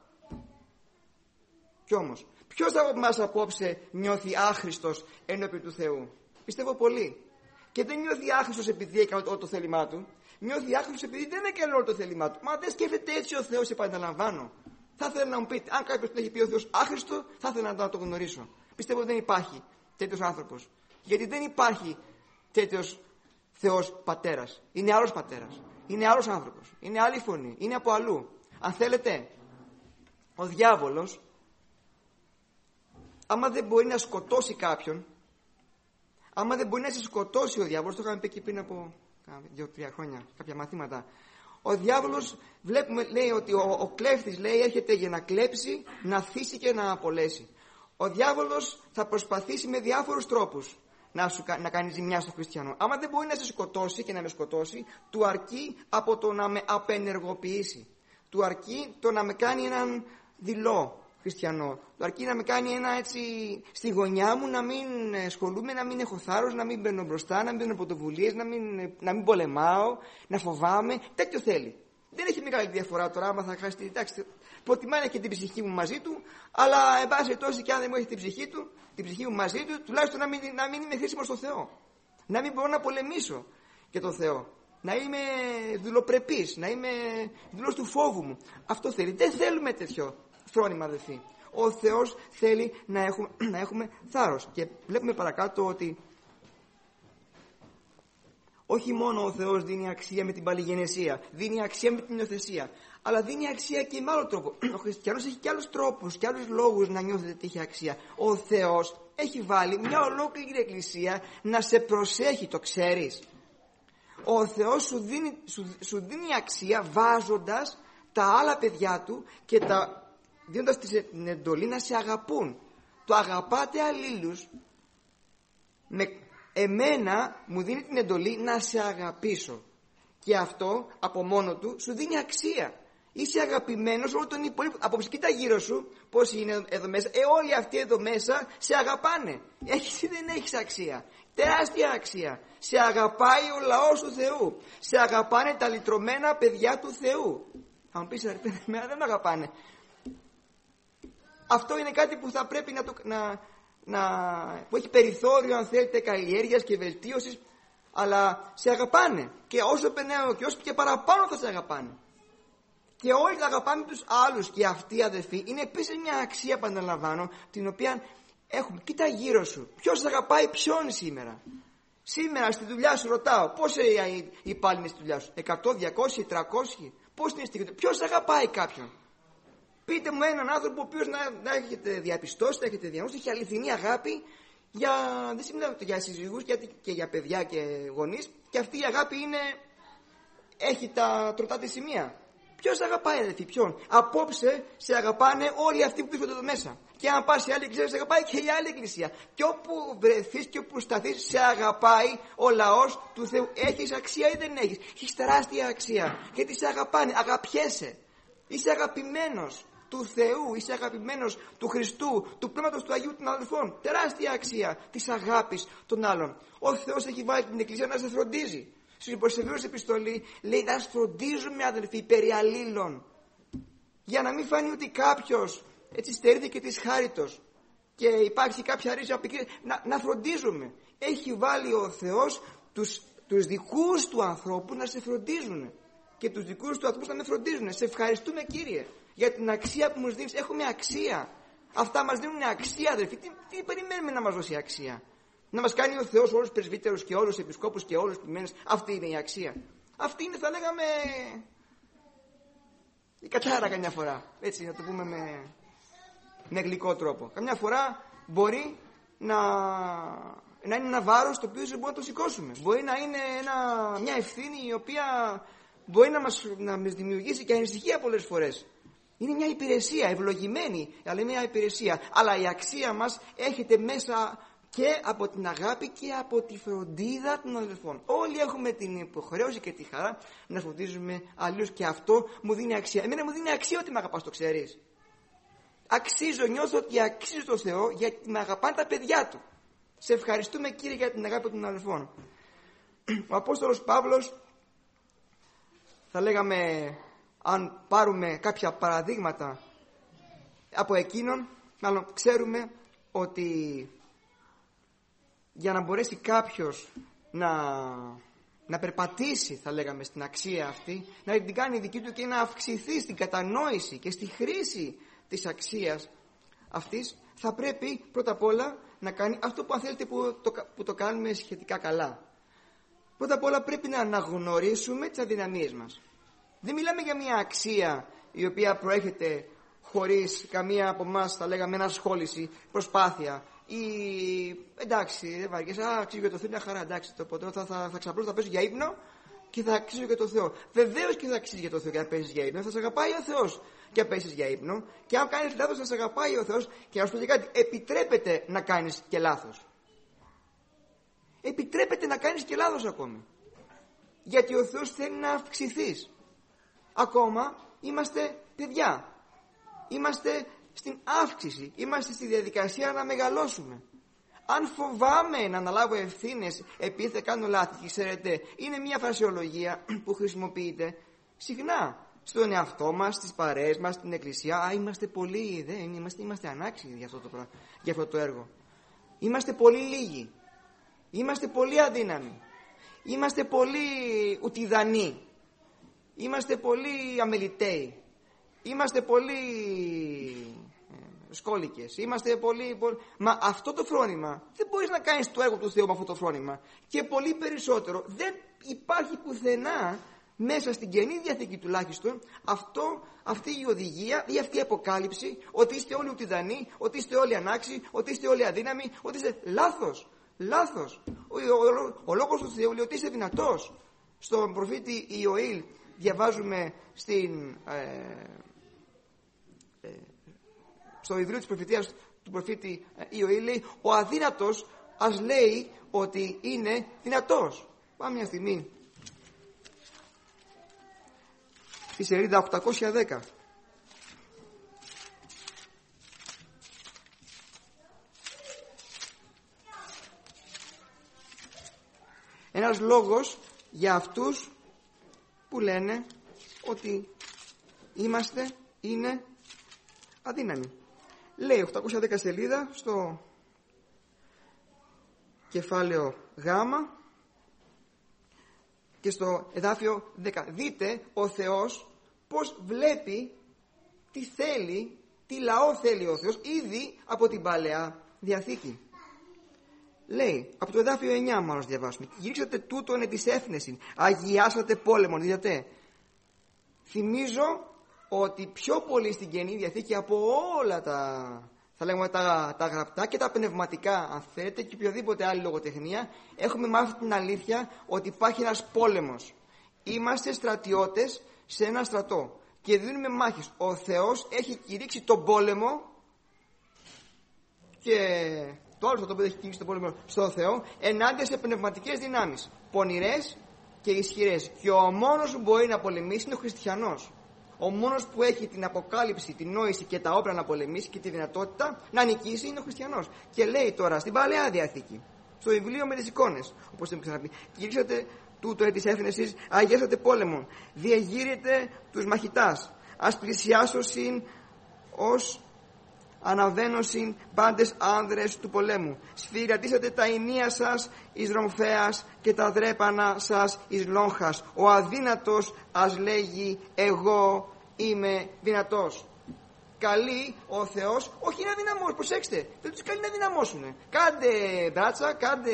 Κι όμως, ποιος από εμάς απόψε νιώθει άχρηστος ενώπιον του Θεού? Πιστεύω πολύ. Και δεν νιώθει άχρηστος επειδή έκανε όλο το θέλημά του. Νιώθει άχρηστος επειδή δεν έκανε όλο το θέλημά του. Μα δεν σκέφτεται έτσι ο Θεός, επαναλαμβάνω. Θα ήθελα να μου πείτε, αν κάποιος έχει πει ο Θεός άχρηστο, θα ήθελα να το γνωρίσω. Πιστεύω δεν υπάρχει τέτοιος άνθρωπος. Γιατί δεν υπάρχει τέτοιος Θεός πατέρας. Είναι άλλος πατέρας. Είναι άλλος άνθρωπος. Είναι άλλη φωνή. Είναι από αλλού. Αν θέλετε, ο διάβολος, άμα δεν μπορεί να σκοτώσει κάποιον, άμα δεν μπορεί να σε σκοτώσει ο διάβολος, το είχαμε πει και πριν από δύο-τρία χρόνια, κάποια μαθήματα. Ο διάβολος, βλέπουμε, λέει ότι ο, ο κλέφτης, λέει, έρχεται για να κλέψει, να θύσει και να απολέσει. Ο διάβολος θα προσπαθήσει με διάφορους τρόπους να, σου, να κάνει ζημιά στο χριστιανό. Άμα δεν μπορεί να σε σκοτώσει και να με σκοτώσει, του αρκεί από το να με απενεργοποιήσει. Του αρκεί το να με κάνει έναν δειλό χριστιανό. Του αρκεί να με κάνει ένα έτσι στη γωνιά μου, να μην ασχολούμαι, να μην έχω θάρρος, να μην μπαίνω μπροστά, να μην μπαίνω πρωτοβουλίες, να μην, να μην πολεμάω, να φοβάμαι. Τέτοιο θέλει. Δεν έχει μεγάλη διαφορά τώρα, άμα θα χάσει. Εντάξει, προτιμά να έχει την ψυχή μου μαζί του, αλλά εν πάση τόσο και αν δεν μου έχει την ψυχή του, την ψυχή μου μαζί του, τουλάχιστον να μην, να μην είμαι χρήσιμο στο Θεό. Να μην μπορώ να πολεμήσω και τον Θεό. Να είμαι δουλοπρεπής, να είμαι δουλός του φόβου μου. Αυτό θέλει. Δεν θέλουμε τέτοιο φρόνημα, αδελφοί. Ο Θεός θέλει να έχουμε, να έχουμε θάρρος. Και βλέπουμε παρακάτω ότι όχι μόνο ο Θεός δίνει αξία με την παλιγενεσία, δίνει αξία με την υιοθεσία, αλλά δίνει αξία και με άλλο τρόπο. Ο χριστιανός έχει και άλλους τρόπους και άλλους λόγους να νιώθετε ότι έχει αξία. Ο Θεός έχει βάλει μια ολόκληρη εκκλησία να σε προσέχει, το ξέρεις. Ο Θεός σου δίνει, σου, σου δίνει αξία βάζοντας τα άλλα παιδιά του και τα, δίνοντας την εντολή να σε αγαπούν. Το αγαπάτε αλλήλους, με εμένα μου δίνει την εντολή να σε αγαπήσω. Και αυτό από μόνο του σου δίνει αξία. Είσαι αγαπημένος όλων των υπόλοιπων. Απόψε κοίτα γύρω σου πώς είναι εδώ μέσα. Ε, όλοι αυτοί εδώ μέσα σε αγαπάνε. Εσύ δεν έχεις αξία. Τεράστια αξία. Σε αγαπάει ο λαός του Θεού. Σε αγαπάνε τα λυτρωμένα παιδιά του Θεού. Θα μου πεις, εμένα δεν με αγαπάνε. Αυτό είναι κάτι που θα πρέπει να το... Να, να, που έχει περιθώριο, αν θέλετε, καλλιέργειας και βελτίωσης, αλλά σε αγαπάνε. Και όσο περνάω και όσο και παραπάνω θα σε αγαπάνε. Και όλοι θα αγαπάμε τους άλλους. Και αυτοί οι αδελφοί είναι επίσης μια αξία, επαναλαμβάνω, την οποία έχουμε. Κοίτα γύρω σου. Ποιος αγαπάει ποιον σήμερα. Σήμερα στη δουλειά σου ρωτάω, πώς οι υπάλληλοι στη δουλειά σου. εκατό, διακόσια, τριακόσια. Πώς είναι στη δουλειά. Ποιος αγαπάει κάποιον. Πείτε μου έναν άνθρωπο ο οποίος να, να έχετε διαπιστώσει, να έχετε διανοήσει, έχει αληθινή αγάπη για, δεν σημαίνει για συζυγούς και, και για παιδιά και γονείς, και αυτή η αγάπη είναι, έχει τα τροτά της σημεία. Ποιος αγαπάει, αδελφοί, ποιον. Απόψε σε αγαπάνε όλοι αυτοί που βρίσκονται εδώ μέσα. Και αν πας σε άλλη εκκλησία, σε αγαπάει και η άλλη εκκλησία. Και όπου βρεθείς και όπου σταθείς, σε αγαπάει ο λαός του Θεού. Έχεις αξία ή δεν έχεις. Έχεις τεράστια αξία. Γιατί σε αγαπάνε, αγαπιέσαι. Είσαι αγαπημένος του Θεού, είσαι αγαπημένος του Χριστού, του Πνεύματος του Αγίου των αδελφών. Τεράστια αξία της αγάπης των άλλων. Ο Θεός έχει βάλει την εκκλησία να σε φροντίζει. Στους υποσχεδίους επιστολή λέει να φροντίζουμε, αδελφοί, περί αλλήλων. Για να μην φανεί ότι κάποιος έτσι στερήθηκε της χάριτος και υπάρχει κάποια ρίζα απεικρία. Να, να φροντίζουμε. Έχει βάλει ο Θεός τους, τους δικούς του ανθρώπους να σε φροντίζουν. Και τους δικούς του ανθρώπους να με φροντίζουν. Σε ευχαριστούμε, Κύριε, για την αξία που μας δίνεις. Έχουμε αξία. Αυτά μας δίνουν αξία, αδελφοί. Τι, τι περιμένουμε να μας δώσει αξία. Να μας κάνει ο Θεός όλους τους πρεσβύτερους και όλους τους επισκόπους και όλους τους ποιμένους. Αυτή είναι η αξία. Αυτή είναι, θα λέγαμε, η κατάρα καμιά φορά. Έτσι, να το πούμε με, με γλυκό τρόπο. Καμιά φορά μπορεί να, να είναι ένα βάρος το οποίο δεν μπορούμε να το σηκώσουμε. Μπορεί να είναι ένα, μια ευθύνη η οποία μπορεί να μας, να μας δημιουργήσει και ανησυχία πολλές φορές. Είναι μια υπηρεσία, ευλογημένη, αλλά είναι μια υπηρεσία. Αλλά η αξία μας έχετε μέσα και από την αγάπη και από τη φροντίδα των αδελφών. Όλοι έχουμε την υποχρέωση και τη χαρά να φροντίζουμε αλλιώς, και αυτό μου δίνει αξία. Εμένα μου δίνει αξία ότι με αγαπάς, το ξέρεις. Αξίζω, νιώθω ότι αξίζω το Θεό γιατί με αγαπάνε τα παιδιά του. Σε ευχαριστούμε, Κύριε, για την αγάπη των αδελφών. Ο Απόστολος Παύλος, θα λέγαμε, αν πάρουμε κάποια παραδείγματα από εκείνον, μάλλον ξέρουμε ότι για να μπορέσει κάποιος να, να περπατήσει, θα λέγαμε, στην αξία αυτή, να την κάνει δική του και να αυξηθεί στην κατανόηση και στη χρήση της αξίας αυτής, θα πρέπει πρώτα απ' όλα να κάνει αυτό που, αν θέλετε, που το, που το κάνουμε σχετικά καλά. Πρώτα απ' όλα πρέπει να αναγνωρίσουμε τις αδυναμίες μας. Δεν μιλάμε για μια αξία η οποία προέρχεται χωρίς καμία από εμάς, θα λέγαμε, ενασχόληση, προσπάθεια. Ή εντάξει, δεν βαριέσαι, α, αξίζω για το Θεό, μια χαρά, εντάξει, το ποτέ θα, θα, θα ξαπλώσω, θα πέσω για ύπνο και θα αξίζω για το Θεό. Βεβαίως και θα αξίζει για το Θεό και να πέσεις για ύπνο, θα σε αγαπάει ο Θεός και να πέσεις για ύπνο. Και αν κάνεις λάθος, θα σε αγαπάει ο Θεός. Και να σου πω και κάτι, επιτρέπεται να κάνεις και λάθος. Επιτρέπεται να κάνεις και λάθος ακόμη. Γιατί ο Θεός θέλει να αυξηθείς. Ακόμα είμαστε παιδιά. Είμαστε στην αύξηση. Είμαστε στη διαδικασία να μεγαλώσουμε. Αν φοβάμαι να αναλάβω ευθύνες επειδή θα κάνω λάθη, ξέρετε, είναι μια φρασιολογία που χρησιμοποιείται συχνά στον εαυτό μας, στις παρέες μας, στην εκκλησία. Α, είμαστε πολλοί, δεν είμαστε, είμαστε ανάξιοι για αυτό, το, για αυτό το έργο. Είμαστε πολύ λίγοι. Είμαστε πολύ αδύναμοι. Είμαστε πολύ ουτιδανοί. Είμαστε πολύ αμεληταίοι. Είμαστε πολύ ε, σκόλικες. Είμαστε πολύ, πολύ... Μα αυτό το φρόνημα δεν μπορείς να κάνεις το έργο του Θεού με αυτό το φρόνημα. Και πολύ περισσότερο δεν υπάρχει πουθενά μέσα στην Καινή Διαθήκη τουλάχιστον αυτό, αυτή η οδηγία ή αυτή η αποκάλυψη ότι είστε όλοι ουτιδανοί, ότι είστε όλοι ανάξιοι, ότι είστε όλοι αδύναμοι, ότι είστε λάθος. Λάθος. Ο, ο, ο, ο λόγος του Θεού λέει ότι είσαι δυνατός. Στον προφήτη Ιωήλ διαβάζουμε στην, ε, ε, στο βιβλίο της προφητείας του προφήτη Ιωήλ, λέει ο αδύνατος ας λέει ότι είναι δυνατός. Πάμε μια στιγμή στη σελίδα οκτακόσια δέκα. Ένας λόγος για αυτούς που λένε ότι είμαστε, είναι αδύναμοι. Λέει οκτακόσια δέκα σελίδα στο κεφάλαιο Γ και στο εδάφιο δέκα. Δείτε ο Θεός πως βλέπει τι θέλει, τι λαό θέλει ο Θεός ήδη από την Παλαιά Διαθήκη. Λέει, από το εδάφιο εννιά μάλλον διαβάσουμε. Γυρίξατε τούτον εν της έθνεσιν, αγιάσατε πόλεμον. Δείτε, θυμίζω ότι πιο πολύ στην Καινή Διαθήκη από όλα τα, θα λέγουμε, τα, τα γραπτά και τα πνευματικά, αν θέλετε, και οποιοδήποτε άλλη λογοτεχνία, έχουμε μάθει την αλήθεια ότι υπάρχει ένας πόλεμος. Είμαστε στρατιώτες σε ένα στρατό και δίνουμε μάχες. Ο Θεός έχει κηρύξει τον πόλεμο και... το άλλο στρατό που έχει κηρύξει τον πόλεμο στον Θεό ενάντια σε πνευματικές δυνάμεις, πονηρές και ισχυρές. Και ο μόνος που μπορεί να πολεμήσει είναι ο χριστιανός. Ο μόνος που έχει την αποκάλυψη, την νόηση και τα όπλα να πολεμήσει και τη δυνατότητα να νικήσει είναι ο χριστιανός. Και λέει τώρα στην Παλαιά Διαθήκη, στο βιβλίο με τις εικόνες, όπως έχουμε ξαναπεί, κηρύξατε τούτο εν της έθνεσης, αγιάσατε πόλεμον, διεγείρετε τους μαχητάς, ας πλησιάσωσιν ως αναβαίνωσιν πάντες άνδρες του πολέμου. Σφυρατίσατε τα ενία σας εις ρομφέας και τα δρέπανα σας εις λόγχας. Ο αδύνατος ας λέγει εγώ είμαι δυνατός. Καλεί ο Θεός όχι να δυναμώσουν, προσέξτε, δεν τους καλεί να δυναμώσουν. Κάντε μπράτσα, κάντε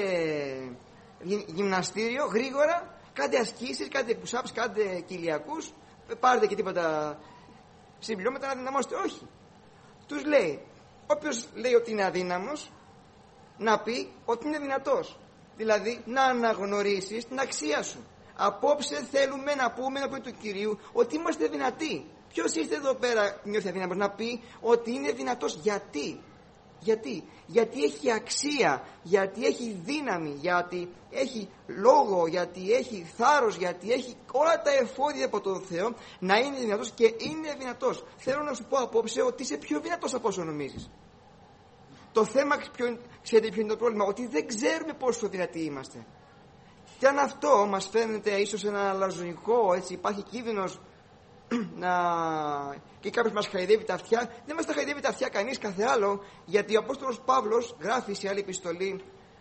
γυμναστήριο γρήγορα, κάντε ασκήσεις, κάντε push-ups, κάντε κοιλιακούς, πάρετε και τίποτα συμπληρώματα να δυναμώσετε. Όχι. Τους λέει, όποιος λέει ότι είναι αδύναμος, να πει ότι είναι δυνατός. Δηλαδή να αναγνωρίσεις την αξία σου. Απόψε θέλουμε να πούμε, να πούμε του Κυρίου, ότι είμαστε δυνατοί. Ποιος είστε εδώ πέρα νιώθει αδύναμος, να πει ότι είναι δυνατός. Γιατί? Γιατί? Γιατί έχει αξία, γιατί έχει δύναμη, γιατί έχει λόγο, γιατί έχει θάρρος, γιατί έχει όλα τα εφόδια από τον Θεό να είναι δυνατός και είναι δυνατός. Θέλω να σου πω απόψε ότι είσαι πιο δυνατός από όσο νομίζεις. Το θέμα, ποιο, ξέρετε ποιο είναι το πρόβλημα? Ότι δεν ξέρουμε πόσο δυνατοί είμαστε. Και αν αυτό μας φαίνεται ίσως ένα λαζονικό, έτσι υπάρχει κίνδυνος να... και κάποιος μας χαϊδεύει τα αυτιά, δεν μας τα χαϊδεύει τα αυτιά κανείς κάθε άλλο, γιατί ο Απόστολος Παύλος γράφει σε άλλη επιστολή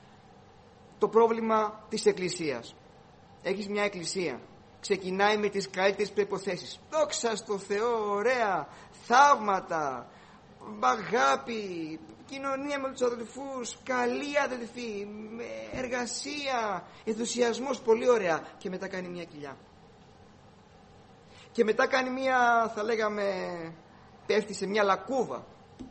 το πρόβλημα της Εκκλησίας. Έχεις μια εκκλησία, ξεκινάει με τις καλύτερες προϋποθέσεις, δόξα στο Θεό, ωραία, θαύματα, αγάπη, επικοινωνία με τους αδελφούς, καλή αδελφή, με εργασία, ενθουσιασμός, πολύ ωραία. Και μετά κάνει μια κοιλιά. Και μετά κάνει μια, θα λέγαμε, πέφτει σε μια λακκούβα.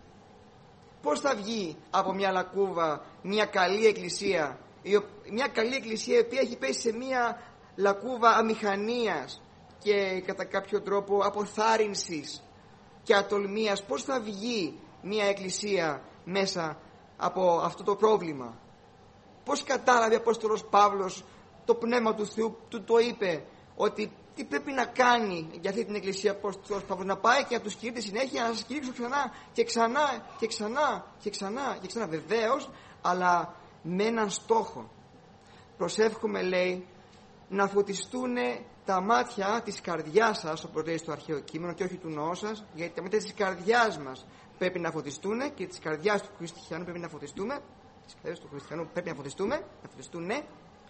Πώς θα βγει από μια λακκούβα μια καλή εκκλησία, μια καλή εκκλησία η οποία έχει πέσει σε μια λακκούβα αμηχανίας και κατά κάποιο τρόπο αποθάρρυνσης και ατολμίας? Πώς θα βγει μια εκκλησία μέσα από αυτό το πρόβλημα? Πώς κατάλαβε ο Απόστολος Παύλος, το Πνεύμα του Θεού του το είπε, ότι τι πρέπει να κάνει για αυτή την εκκλησία ο Απόστολος Παύλος? Να πάει και να τους κηρύττει συνέχεια, να σας κηρύξω ξανά και ξανά και ξανά και ξανά και ξανά. Βεβαίως, αλλά με έναν στόχο. Προσεύχομαι, λέει, να φωτιστούν τα μάτια της καρδιάς σας, όπως λέει στο αρχαίο κείμενο, και όχι του νόου σας, γιατί τα μάτια της καρδιάς μας πρέπει να φωτιστούν και της καρδιάς του χριστιανού πρέπει να φωτιστούμε. Τις καρδιάς του χριστιανού πρέπει να φωτιστούμε, να φωτιστούν, ναι,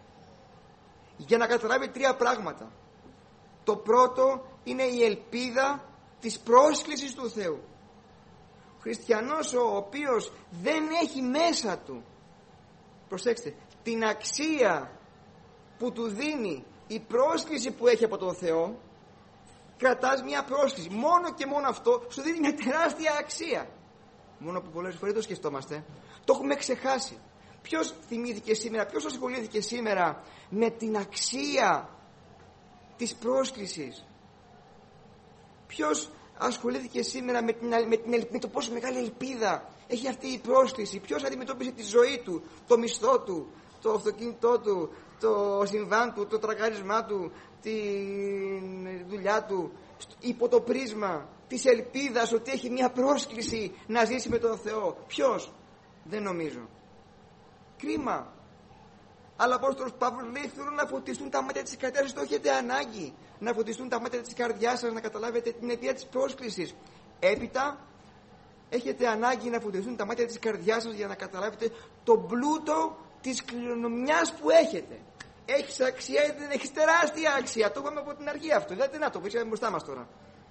για να καταλάβει τρία πράγματα. Το πρώτο είναι η ελπίδα της πρόσκλησης του Θεού. Ο χριστιανός ο οποίος δεν έχει μέσα του, προσέξτε, την αξία που του δίνει η πρόσκληση που έχει από τον Θεό, κρατάς μια πρόσκληση. Μόνο και μόνο αυτό σου δίνει μια τεράστια αξία. Μόνο που πολλές φορές το σκεφτόμαστε. Το έχουμε ξεχάσει. Ποιος θυμήθηκε σήμερα, ποιος ασχολήθηκε σήμερα με την αξία της πρόσκλησης? Ποιος ασχολήθηκε σήμερα με, την, με, την, με το πόσο μεγάλη ελπίδα έχει αυτή η πρόσκληση? Ποιος αντιμετώπισε τη ζωή του, το μισθό του, το αυτοκίνητό του, το συμβάν του, το τρακάρισμά του, τη δουλειά του, υπό το πρίσμα της ελπίδας ότι έχει μια πρόσκληση να ζήσει με τον Θεό? Ποιος? Δεν νομίζω. Κρίμα. Αλλά ο Απόστολος Παύλος λέει: θέλω να φωτιστούν τα μάτια της καρδιάς σας. Το έχετε ανάγκη να φωτιστούν τα μάτια της καρδιάς σας, να καταλάβετε την αιτία της πρόσκλησης. Έπειτα έχετε ανάγκη να φωτιστούν τα μάτια της καρδιάς σας για να καταλάβετε τον πλούτο της κληρονομιάς που έχετε. Έχεις αξία ή δεν έχεις? Τεράστια αξία. Το είπαμε από την αρχή αυτό. Δηλαδή, να το βρίσκαμε μπροστά μας τώρα.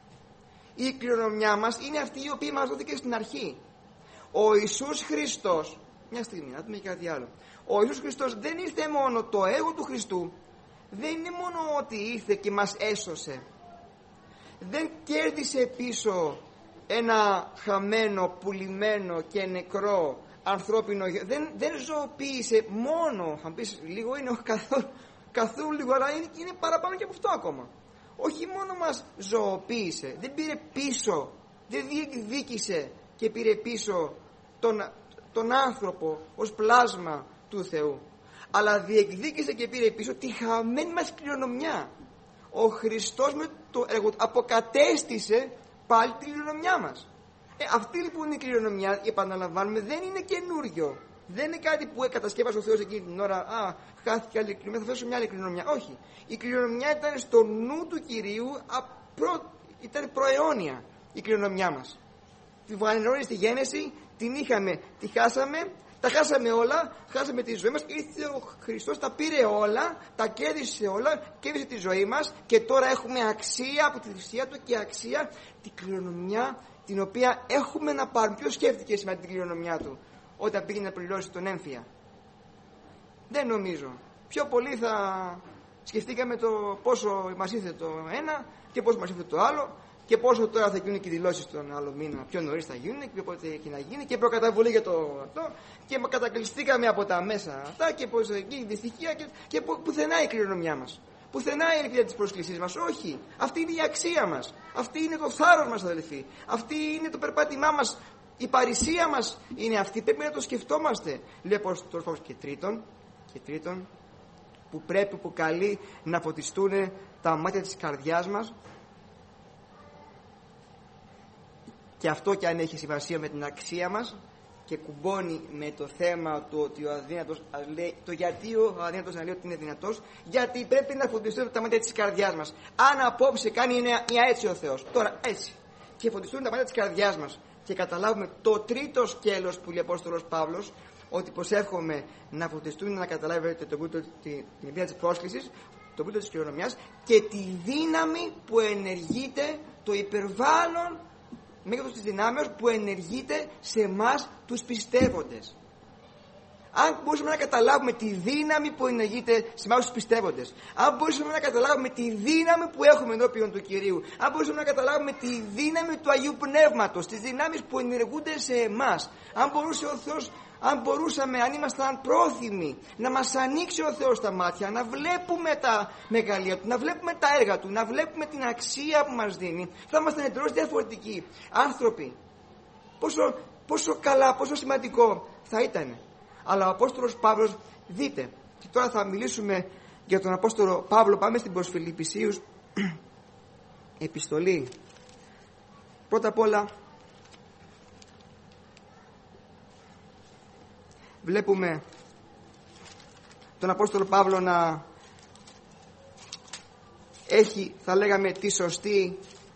Η κληρονομιά μας είναι αυτή η οποία μας δόθηκε στην αρχή. Ο Ιησούς Χριστός, μια στιγμή, να δούμε και κάτι άλλο. Ο Ιησούς Χριστός δεν ήρθε μόνο, το έργο του Χριστού δεν είναι μόνο ότι ήρθε και μας έσωσε. Δεν κέρδισε πίσω ένα χαμένο, πουλημένο και νεκρό ανθρώπινο. Δεν, δεν ζωοποίησε μόνο. Θα πεις λίγο, είναι καθόλου, καθόλου λίγο, αλλά είναι, είναι παραπάνω και από αυτό ακόμα. Όχι μόνο μας ζωοποίησε, δεν πήρε πίσω, δεν διεκδίκησε και πήρε πίσω τον, τον άνθρωπο ως πλάσμα του Θεού, αλλά διεκδίκησε και πήρε πίσω τη χαμένη μας κληρονομιά. Ο Χριστός με το έργο του αποκατέστησε πάλι τη κληρονομιά μας. Ε, αυτή λοιπόν η κληρονομιά, επαναλαμβάνουμε, δεν είναι καινούριο. Δεν είναι κάτι που κατασκεύασε ο Θεός εκείνη την ώρα. Α, χάθηκε άλλη κληρονομιά, θα φέρω μια άλλη κληρονομιά. Όχι. Η κληρονομιά ήταν στο νου του Κυρίου, απρο... ήταν προαιώνια η κληρονομιά μας. Τη βανερώνει στη γέννηση, την είχαμε, τη χάσαμε, τα χάσαμε όλα, χάσαμε τη ζωή μας. Ήρθε ο Χριστός, τα πήρε όλα, τα κέρδισε όλα, κέρδισε τη ζωή μας και τώρα έχουμε αξία από τη θυσία του και αξία την κληρονομιά την οποία έχουμε να πάρουμε. Ποιος σκέφτηκε σήμερα την κληρονομιά του όταν πήγε να πληρώσει τον έμφυα? Δεν νομίζω. Πιο πολύ θα σκεφτήκαμε το πόσο μας ήρθε το ένα και πόσο μας ήρθε το άλλο και πόσο τώρα θα γίνουν και οι δηλώσεις τον άλλο μήνα, πιο νωρίς θα γίνουν και πότε έχει να γίνει και προκαταβολή για το αυτό και κατακλειστήκαμε από τα μέσα αυτά και πως εκεί δυστυχία και, και που, πουθενά η κληρονομιά μας, πουθενά η ελπίδα της πρόσκλησής μας. Όχι, αυτή είναι η αξία μας, αυτή είναι το θάρρος μας, αδελφοί, αυτή είναι το περπάτημά μας, η παρησία μας είναι αυτή, πρέπει να το σκεφτόμαστε. Λέει πως το και τρίτον, και τρίτον που πρέπει, που καλεί να φωτιστούν τα μάτια της καρδιάς μας. Και αυτό και αν έχει σημασία με την αξία μας και κουμπώνει με το θέμα του ότι ο αδύνατος, λέει, το γιατί ο αδύνατος να λέει ότι είναι δυνατός, γιατί πρέπει να φωτιστούν τα μάτια της καρδιάς μας. Αν απόψε κάνει μια έτσι ο Θεός, τώρα έτσι, και φωτιστούν τα μάτια της καρδιάς μας και καταλάβουμε το τρίτο σκέλος που λέει ο Απόστολος Παύλος, ότι προσεύχομαι να φωτιστούν, να καταλάβετε τον πλούτο, την εμπειρία της πρόσκλησης, τον πλούτο της κληρονομιάς και τη δύναμη που ενεργείται το υπερβάλλον μέγεθος της δυνάμεως που ενεργείται σε εμάς τους πιστεύοντες. Αν μπορούσαμε να καταλάβουμε τη δύναμη που ενεργείται σε εμάς τους πιστεύοντες, αν μπορούσαμε να καταλάβουμε τη δύναμη που έχουμε ενώπιον του Κυρίου, αν μπορούσαμε να καταλάβουμε τη δύναμη του Αγίου Πνεύματος, τις δυνάμεις που ενεργούνται σε εμάς, αν μπορούσε ο Θεός, αν μπορούσαμε, αν ήμασταν πρόθυμοι να μας ανοίξει ο Θεός τα μάτια, να βλέπουμε τα μεγαλεία Του, να βλέπουμε τα έργα Του, να βλέπουμε την αξία που μας δίνει, θα ήμασταν εντελώς διαφορετικοί άνθρωποι. Πόσο, πόσο καλά, πόσο σημαντικό θα ήταν. Αλλά ο Απόστολος Παύλος, δείτε, και τώρα θα μιλήσουμε για τον Απόστολο Παύλο. Πάμε στην προς Φιλιππισίους επιστολή. Πρώτα απ' όλα βλέπουμε τον Απόστολο Παύλο να έχει, θα λέγαμε, τη σωστή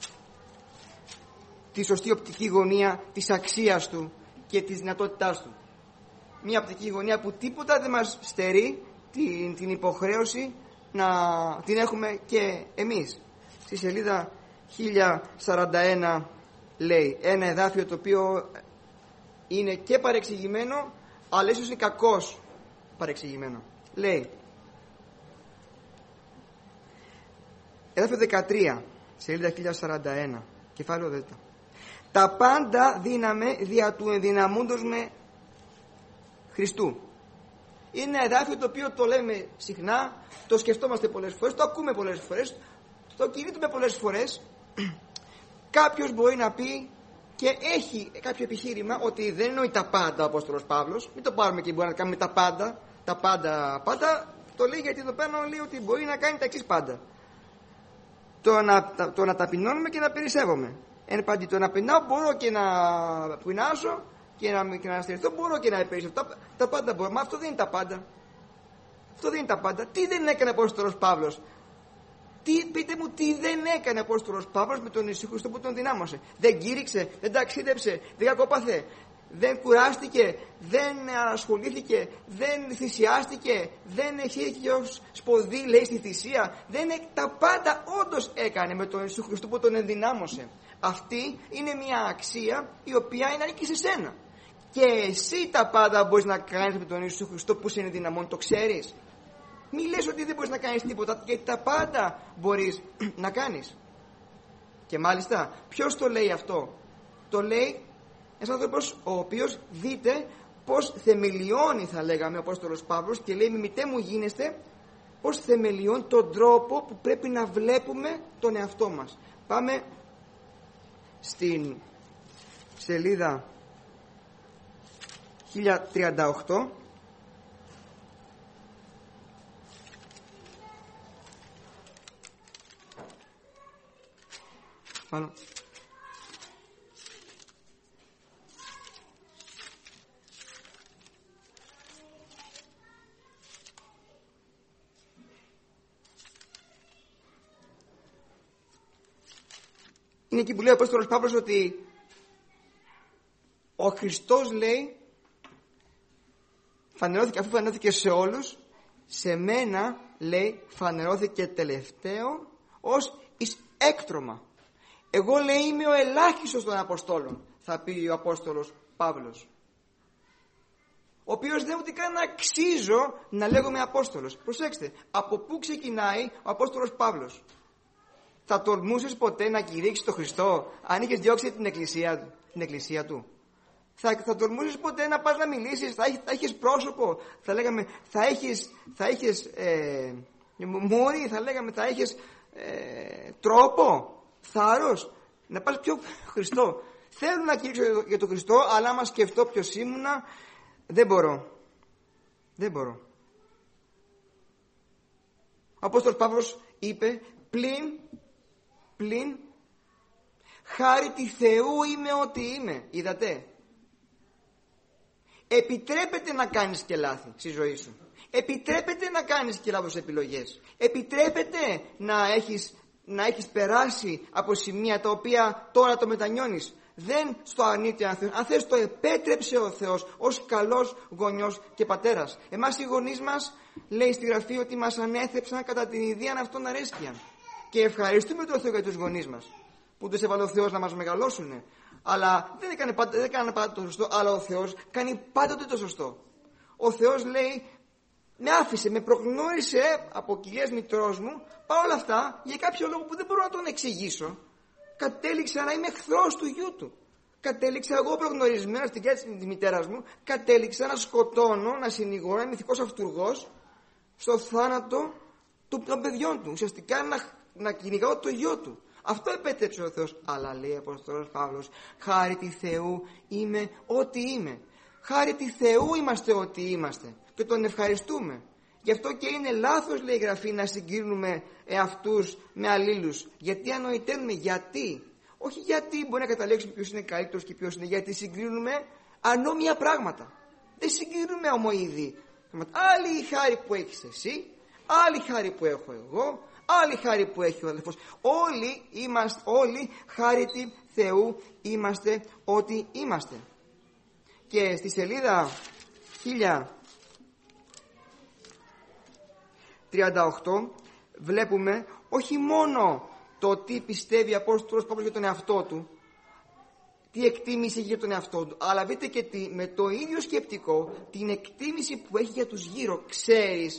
τη σωστή οπτική γωνία της αξίας του και της δυνατότητάς του. Μια οπτική γωνία που τίποτα δεν μας στερεί την, την υποχρέωση να την έχουμε και εμείς. Στη σελίδα χίλια σαράντα ένα λέει ένα εδάφιο το οποίο είναι και παρεξηγημένο, αλλά ίσως είναι κακώς παρεξηγημένο. Λέει, εδάφιο δεκατρία, σελίδα χίλια σαράντα ένα, κεφάλαιο Δ. Τα πάντα δύναμε δια του ενδυναμούντος με Χριστού. Είναι ένα εδάφιο το οποίο το λέμε συχνά, το σκεφτόμαστε πολλές φορές, το ακούμε πολλές φορές, το κηρύττουμε πολλές φορές. Κάποιος μπορεί να πει και έχει κάποιο επιχείρημα ότι δεν εννοεί τα πάντα ο Απόστολος Παύλος. Μην το πάρουμε και μπορεί να κάνουμε τα πάντα, τα πάντα πάντα. Το λέει γιατί εδώ πέρα λέει ότι μπορεί να κάνει τα εξής πάντα. Το να, το να ταπεινώνουμε και να περισσεύομαι. Εν παντή, το να πεινάω μπορώ και να πεινάσω και να, και να στερηθώ, μπορώ και να περισσεύω. Τα, τα πάντα μπορώ. Μα αυτό δεν είναι τα πάντα. Αυτό δεν είναι τα πάντα. Τι δεν έκανε ο Απόστολος Παύλος? Τι, πείτε μου, τι δεν έκανε ο Απόστολος Παύλος με τον Ιησού Χριστό που τον δυνάμωσε? Δεν κήρυξε, δεν ταξίδεψε, δεν κακόπαθε, δεν κουράστηκε, δεν ασχολήθηκε, δεν θυσιάστηκε, δεν έχει ως σποδί, λέει, στη θυσία. Δεν, τα πάντα όντως έκανε με τον Ιησού Χριστό που τον ενδυνάμωσε. Αυτή είναι μια αξία η οποία είναι ανήκει σε σένα. Και εσύ τα πάντα μπορείς να κάνεις με τον Ιησού Χριστό που σε ενδυναμώνει, το ξέρεις? Μη λες ότι δεν μπορείς να κάνεις τίποτα, γιατί τα πάντα μπορείς να κάνεις. Και μάλιστα, ποιος το λέει αυτό? Το λέει ένας άνθρωπος ο οποίος, δείτε πως θεμελιώνει, θα λέγαμε, ο Απόστολος Παύλος, και λέει, μιμητέ μου γίνεστε, πως θεμελιώνει τον τρόπο που πρέπει να βλέπουμε τον εαυτό μας. Πάμε στην σελίδα χίλια τριάντα οκτώ. Πάνω. Είναι εκεί που λέει ο Απόστολος Παύλος ότι ο Χριστός, λέει, φανερώθηκε, αφού φανερώθηκε σε όλους, σε μένα, λέει, φανερώθηκε τελευταίο ως εις έκτρωμα. Εγώ, λέει, είμαι ο ελάχιστος των Αποστόλων, θα πει ο Απόστολος Παύλος, ο οποίος δεν ούτε καν αξίζω να λέγομαι Απόστολος. Προσέξτε, από πού ξεκινάει ο Απόστολος Παύλος? Θα τολμούσες ποτέ να κηρύξεις τον Χριστό αν είχες διώξει την εκκλησία, την εκκλησία του? Θα, θα τολμούσες ποτέ να πας να μιλήσεις? Θα, θα έχεις πρόσωπο? Θα λέγαμε, θα έχεις, θα έχεις ε, μόρι, θα λέγαμε, θα έχεις ε, τρόπο, θάρρος να πας πιο Χριστό? Θέλω να κηρύξω για τον Χριστό, αλλά άμα σκεφτώ ποιος ήμουνα, δεν μπορώ. Δεν μπορώ. Ο Απόστολος Παύλος είπε, πλην πλην χάρη τη Θεού είμαι ό,τι είμαι. Είδατε? Επιτρέπεται να κάνεις και λάθη στη ζωή σου. Επιτρέπεται να κάνεις και λάθος επιλογές. Επιτρέπεται να έχεις, να έχεις περάσει από σημεία τα οποία τώρα το μετανιώνεις. Δεν στο αρνείται αν θες. Αν θες, το επέτρεψε ο Θεός ως καλός γονιός και πατέρας. Εμάς οι γονείς μας, λέει στη Γραφή, ότι μας ανέθεψαν κατά την ιδίαν αυτών αρέσκεια. Και ευχαριστούμε τον Θεό για τους γονείς μας. που τους έβαλε ο Θεός να μας μεγαλώσουν. Αλλά δεν έκανε πάντα, δεν έκανε πάντα το σωστό, αλλά ο Θεός κάνει πάντοτε το σωστό. Ο Θεός λέει, με άφησε, με προγνώρισε από κοιλιές μητρός μου, παρ' όλα αυτά, για κάποιο λόγο που δεν μπορώ να τον εξηγήσω, κατέληξα να είμαι εχθρός του γιού του. Κατέληξα εγώ προγνωρισμένος στην κοιλιά της μητέρας μου, κατέληξα να σκοτώνω, να συνηγορώ, να είμαι ηθικός αυτούργος στο θάνατο των παιδιών του. Ουσιαστικά να, να κυνηγάω το γιο του. Αυτό επέτρεψε ο Θεός. Αλλά λέει ο Απόστολος Παύλος, χάρη τη Θεού είμαι ό,τι είμαι. Χάρη τη Θεού είμαστε ό,τι είμαστε. Και τον ευχαριστούμε. Γι' αυτό και είναι λάθος, λέει η Γραφή, να συγκρίνουμε εαυτούς με αλλήλους. Γιατί ανοηταίνουμε, γιατί. Όχι γιατί μπορεί να καταλήξουμε ποιος είναι καλύτερος και ποιος είναι. Γιατί συγκρίνουμε ανώμια πράγματα. Δεν συγκρίνουμε ομοειδή. Άλλη η χάρη που έχεις εσύ, άλλη η χάρη που έχω εγώ, άλλη η χάρη που έχει ο αδελφός. Όλοι είμαστε, όλοι χάρητη Θεού είμαστε ό,τι είμαστε. Και στη σελίδα χίλια τριάντα οκτώ βλέπουμε όχι μόνο το τι πιστεύει ο Απόστολος Παύλος για τον εαυτό του, τι εκτίμηση έχει για τον εαυτό του, αλλά δείτε και τι, με το ίδιο σκεπτικό, την εκτίμηση που έχει για τους γύρω. Ξέρεις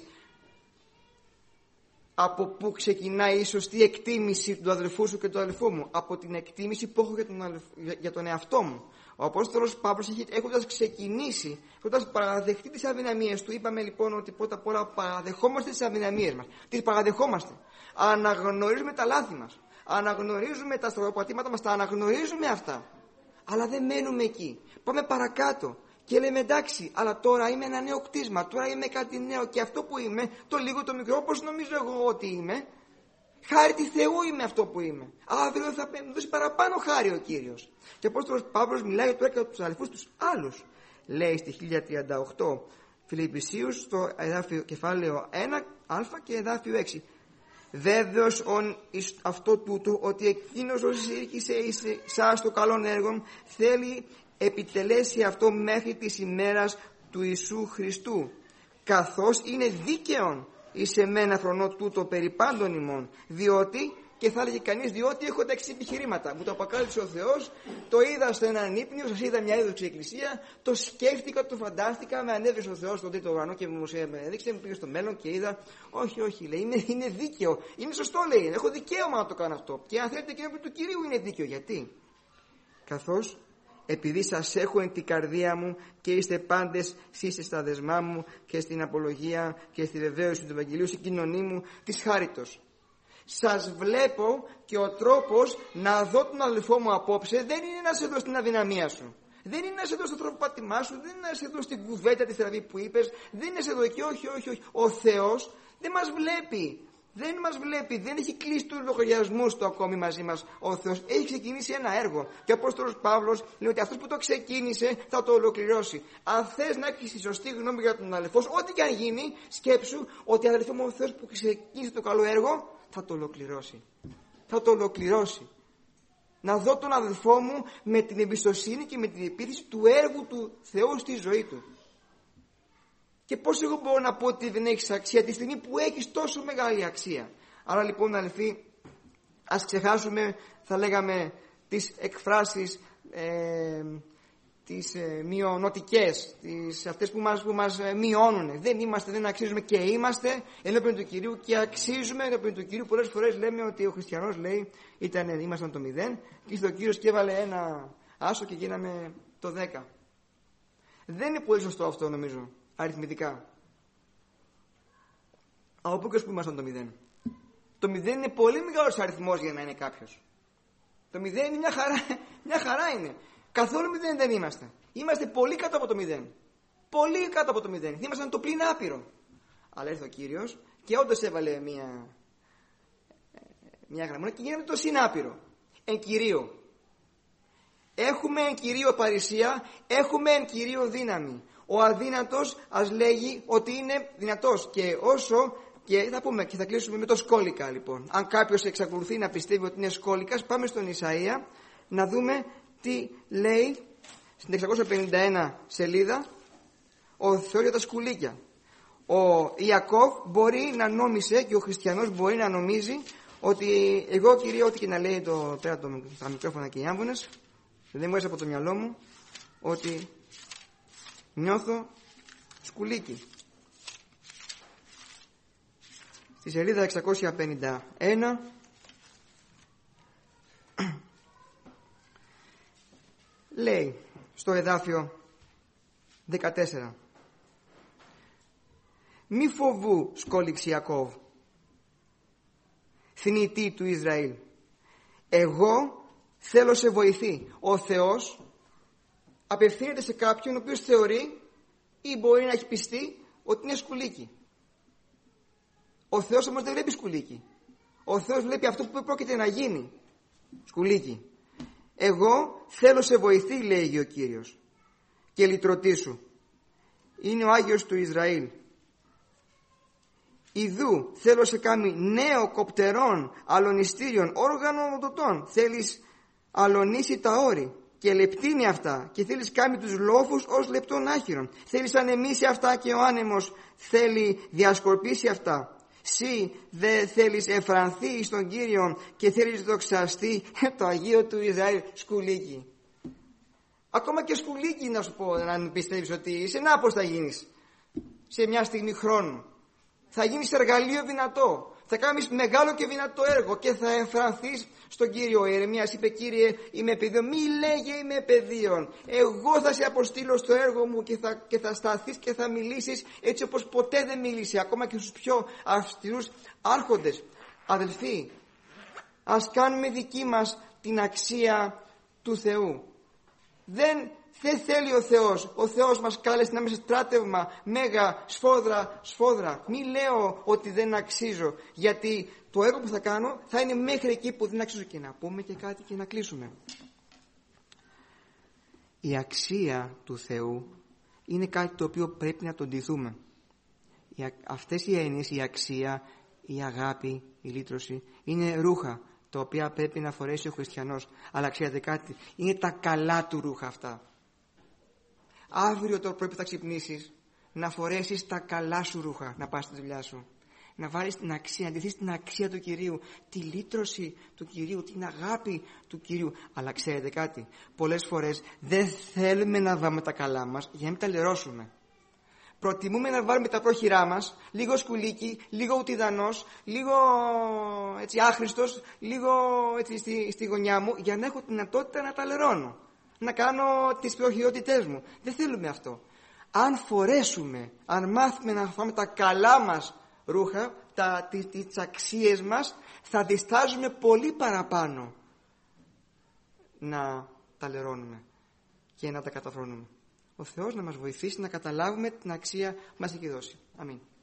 από πού ξεκινάει η σωστή εκτίμηση του αδελφού σου και του αδελφού μου? Από την εκτίμηση που έχω για τον, αδελφ... για τον εαυτό μου. Ο Απόστολος Παύλος, έχοντας ξεκινήσει, έχοντας παραδεχτεί τις αδυναμίες του, είπαμε λοιπόν ότι πρώτα απ' όλα παραδεχόμαστε τις αδυναμίες μας. Τις παραδεχόμαστε. Αναγνωρίζουμε τα λάθη μας. Αναγνωρίζουμε τα στραβοπατήματα μας, τα αναγνωρίζουμε αυτά. Αλλά δεν μένουμε εκεί. Πάμε παρακάτω. Και λέμε εντάξει, αλλά τώρα είμαι ένα νέο κτίσμα. Τώρα είμαι κάτι νέο. Και αυτό που είμαι, το λίγο το μικρό, όπως νομίζω εγώ ότι είμαι, χάρη τη Θεού είμαι αυτό που είμαι. Αύριο θα μου δώσει παραπάνω χάρη ο Κύριος. Και ο Απόστολος Παύλος μιλάει τώρα και τους αδελφούς τους άλλους. Λέει στη χίλια τριάντα οκτώ Φιλιππισίους, στο εδάφιο κεφάλαιο ένα α και εδάφιο έξι. Βέβαιος ον εις αυτό τούτο, ότι εκείνος όσοι ήρχισε εις σας το καλόν έργον, θέλει επιτελέσει αυτό μέχρι της ημέρας του Ιησού Χριστού, καθώς είναι δίκαιον εις εμένα φρονώ τούτο περί πάντων ημών, διότι, και θα έλεγε κανείς, διότι έχω τα εξής επιχειρήματα. Μου το αποκάλυψε ο Θεός, το είδα στο έναν ύπνιο, σας είδα μια έδοξη εκκλησία, το σκέφτηκα, το φαντάστηκα, με ανέβησε ο Θεός στον τρίτο ουρανό και μου έδειξε, μου πήγε στο μέλλον και είδα. Όχι, όχι, λέει, είναι, είναι δίκαιο. Είναι σωστό, λέει, έχω δικαίωμα να το κάνω αυτό. Και αν θέλετε, και του Κυρίου είναι δίκαιο. Γιατί? Καθώς επειδή σας έχω εν την καρδία μου και είστε πάντες εσείς στα δεσμά μου και στην απολογία και στη βεβαίωση του Ευαγγελίου, στην κοινωνία μου της χάριτος. Σας βλέπω και ο τρόπος να δω τον αδελφό μου απόψε δεν είναι να σε δω στην αδυναμία σου. Δεν είναι να σε δω στο τροποπάτημά σου, δεν είναι να σε δω στην κουβέντα τη στραβή που είπες, δεν είναι να σε δω εκεί, όχι, όχι, όχι. Ο Θεός δεν μας βλέπει. Δεν μας βλέπει, δεν έχει κλείσει τους λογαριασμούς του ακόμη μαζί μας. Ο Θεός έχει ξεκινήσει ένα έργο. Και ο Απόστολος Παύλος λέει ότι αυτός που το ξεκίνησε θα το ολοκληρώσει. Αν θες να έχεις τη σωστή γνώμη για τον αδελφό σου, ό,τι και αν γίνει, σκέψου ότι αδελφό μου, ο Θεός που ξεκίνησε το καλό έργο θα το ολοκληρώσει. Θα το ολοκληρώσει. Να δω τον αδελφό μου με την εμπιστοσύνη και με την επίθεση του έργου του Θεού στη ζωή του. Και πώς εγώ μπορώ να πω ότι δεν έχεις αξία τη στιγμή που έχεις τόσο μεγάλη αξία? Άρα λοιπόν, αδελφοί, ας ξεχάσουμε, θα λέγαμε, τις εκφράσεις ε, τις ε, μειονοτικές, τις, αυτές που μας, που μας ε, μειώνουν. Δεν είμαστε, δεν αξίζουμε, και είμαστε ενώπιον του Κυρίου και αξίζουμε ενώπιον του Κυρίου. Πολλές φορές λέμε ότι ο χριστιανός, λέει, ήταν, ήμασταν το μηδέν και ήρθε ο Κύριος και έβαλε ένα άσο και γίναμε το δέκα. Δεν είναι πολύ σωστό αυτό, νομίζω, αριθμητικά. Από πού και ως που ήμασταν το μηδέν? Το μηδέν είναι πολύ μεγάλος αριθμός για να είναι κάποιος. Το μηδέν είναι μια χαρά, μια χαρά είναι. Καθόλου μηδέν δεν είμαστε. Είμαστε πολύ κάτω από το μηδέν. Πολύ κάτω από το μηδέν. Ήμασταν το πλην άπειρο. Αλλά ήρθε ο Κύριος και όντως έβαλε μια, μια γραμμούλα και γίναμε το συνάπειρο. Εν Κυρίω. Έχουμε εν Κυρίω παρησία, έχουμε εν Κυρίω δύναμη. Ο αδύνατος ας λέγει ότι είναι δυνατός. Και όσο, και θα πούμε και θα κλείσουμε με το σκόλικα λοιπόν. Αν κάποιος εξακολουθεί να πιστεύει ότι είναι σκόλικας, πάμε στον Ισαΐα να δούμε τι λέει στην εξακόσια πενήντα ένα σελίδα ο Θεός για τα σκουλίκια. Ο Ιακώβ μπορεί να νόμισε, και ο χριστιανός μπορεί να νομίζει, ότι εγώ, Κύριε, ό,τι και να λέει το, πέρα το, τα μικρόφωνα και οι άμβονες, δεν μου έρθει από το μυαλό μου ότι νιώθω σκουλίκι. Στη σελίδα εξακόσια πενήντα ένα λέει στο εδάφιο δεκατέσσερα: μη φοβού, σκόλιξη Ιακώβ, θνητή του Ισραήλ. Εγώ θέλω σε βοηθεί. Ο Θεός απευθύνεται σε κάποιον ο οποίος θεωρεί ή μπορεί να έχει πιστεί ότι είναι σκουλίκι. Ο Θεός όμως δεν βλέπει σκουλίκι. Ο Θεός βλέπει αυτό που πρόκειται να γίνει σκουλίκι. Εγώ θέλω σε βοηθεί, λέγει ο Κύριος, και λυτρωτήσου. Είναι ο Άγιος του Ισραήλ. Ιδού θέλω σε κάνει νέο κοπτερών, αλωνιστήριων, όργανων οδοτών. Θέλεις αλωνίσει τα όρη και λεπτύνει αυτά, και θέλεις κάνει τους λόφους ως λεπτών άχυρων. Θέλεις ανεμίσει αυτά και ο άνεμος θέλει διασκορπίσει αυτά. Συ δεν θέλεις εφρανθεί στον Κύριο και θέλεις δοξαστεί το Αγίο του Ισραήλ. Σκουλίκι. Ακόμα και σκουλίκι να σου πω, αν πιστεύεις ότι είσαι, να πως θα γίνεις σε μια στιγμή χρόνου. Θα γίνεις εργαλείο δυνατό. Θα κάνεις μεγάλο και δυνατό έργο και θα εμφανθείς στον Κύριο. Ο Ιερεμίας είπε: Κύριε, είμαι παιδίον. Μη λέγε είμαι παιδίον. Εγώ θα σε αποστείλω στο έργο μου και θα, και θα σταθείς και θα μιλήσεις έτσι όπως ποτέ δεν μίλησε, ακόμα και στους πιο αυστηρούς άρχοντες. Αδελφοί, ας κάνουμε δική μας την αξία του Θεού. Δεν Δεν θέλει ο Θεός. Ο Θεός μας κάλεσε να είμαστε στράτευμα, μέγα, σφόδρα, σφόδρα. Μη λέω ότι δεν αξίζω, γιατί το έργο που θα κάνω θα είναι μέχρι εκεί που δεν αξίζω. Και να πούμε και κάτι και να κλείσουμε. Η αξία του Θεού είναι κάτι το οποίο πρέπει να τον ντυθούμε. Αυτές οι έννοιες, η αξία, η αγάπη, η λύτρωση, είναι ρούχα τα οποία πρέπει να φορέσει ο χριστιανός. Αλλά ξέρετε κάτι, είναι τα καλά του ρούχα αυτά. Αύριο το πρωί που θα ξυπνήσεις, να φορέσεις τα καλά σου ρούχα, να πας στη δουλειά σου. Να βάλεις την αξία, να ντυθείς την αξία του Κυρίου, τη λύτρωση του Κυρίου, την αγάπη του Κυρίου. Αλλά ξέρετε κάτι, πολλές φορές δεν θέλουμε να βάλουμε τα καλά μας για να μην τα λερώσουμε. Προτιμούμε να βάλουμε τα πρόχειρά μας, λίγο σκουλίκι, λίγο ουτιδανός, λίγο έτσι άχρηστος, λίγο έτσι στη, στη γωνιά μου, για να έχω τη δυνατότητα να τα λερώνω. Να κάνω τις προχειρότητές μου. Δεν θέλουμε αυτό. Αν φορέσουμε, αν μάθουμε να φάμε τα καλά μας ρούχα, τα, τις, τις αξίες μας, θα διστάζουμε πολύ παραπάνω να τα λερώνουμε και να τα καταφρονούμε. Ο Θεός να μας βοηθήσει να καταλάβουμε την αξία που μας έχει δώσει. Αμήν.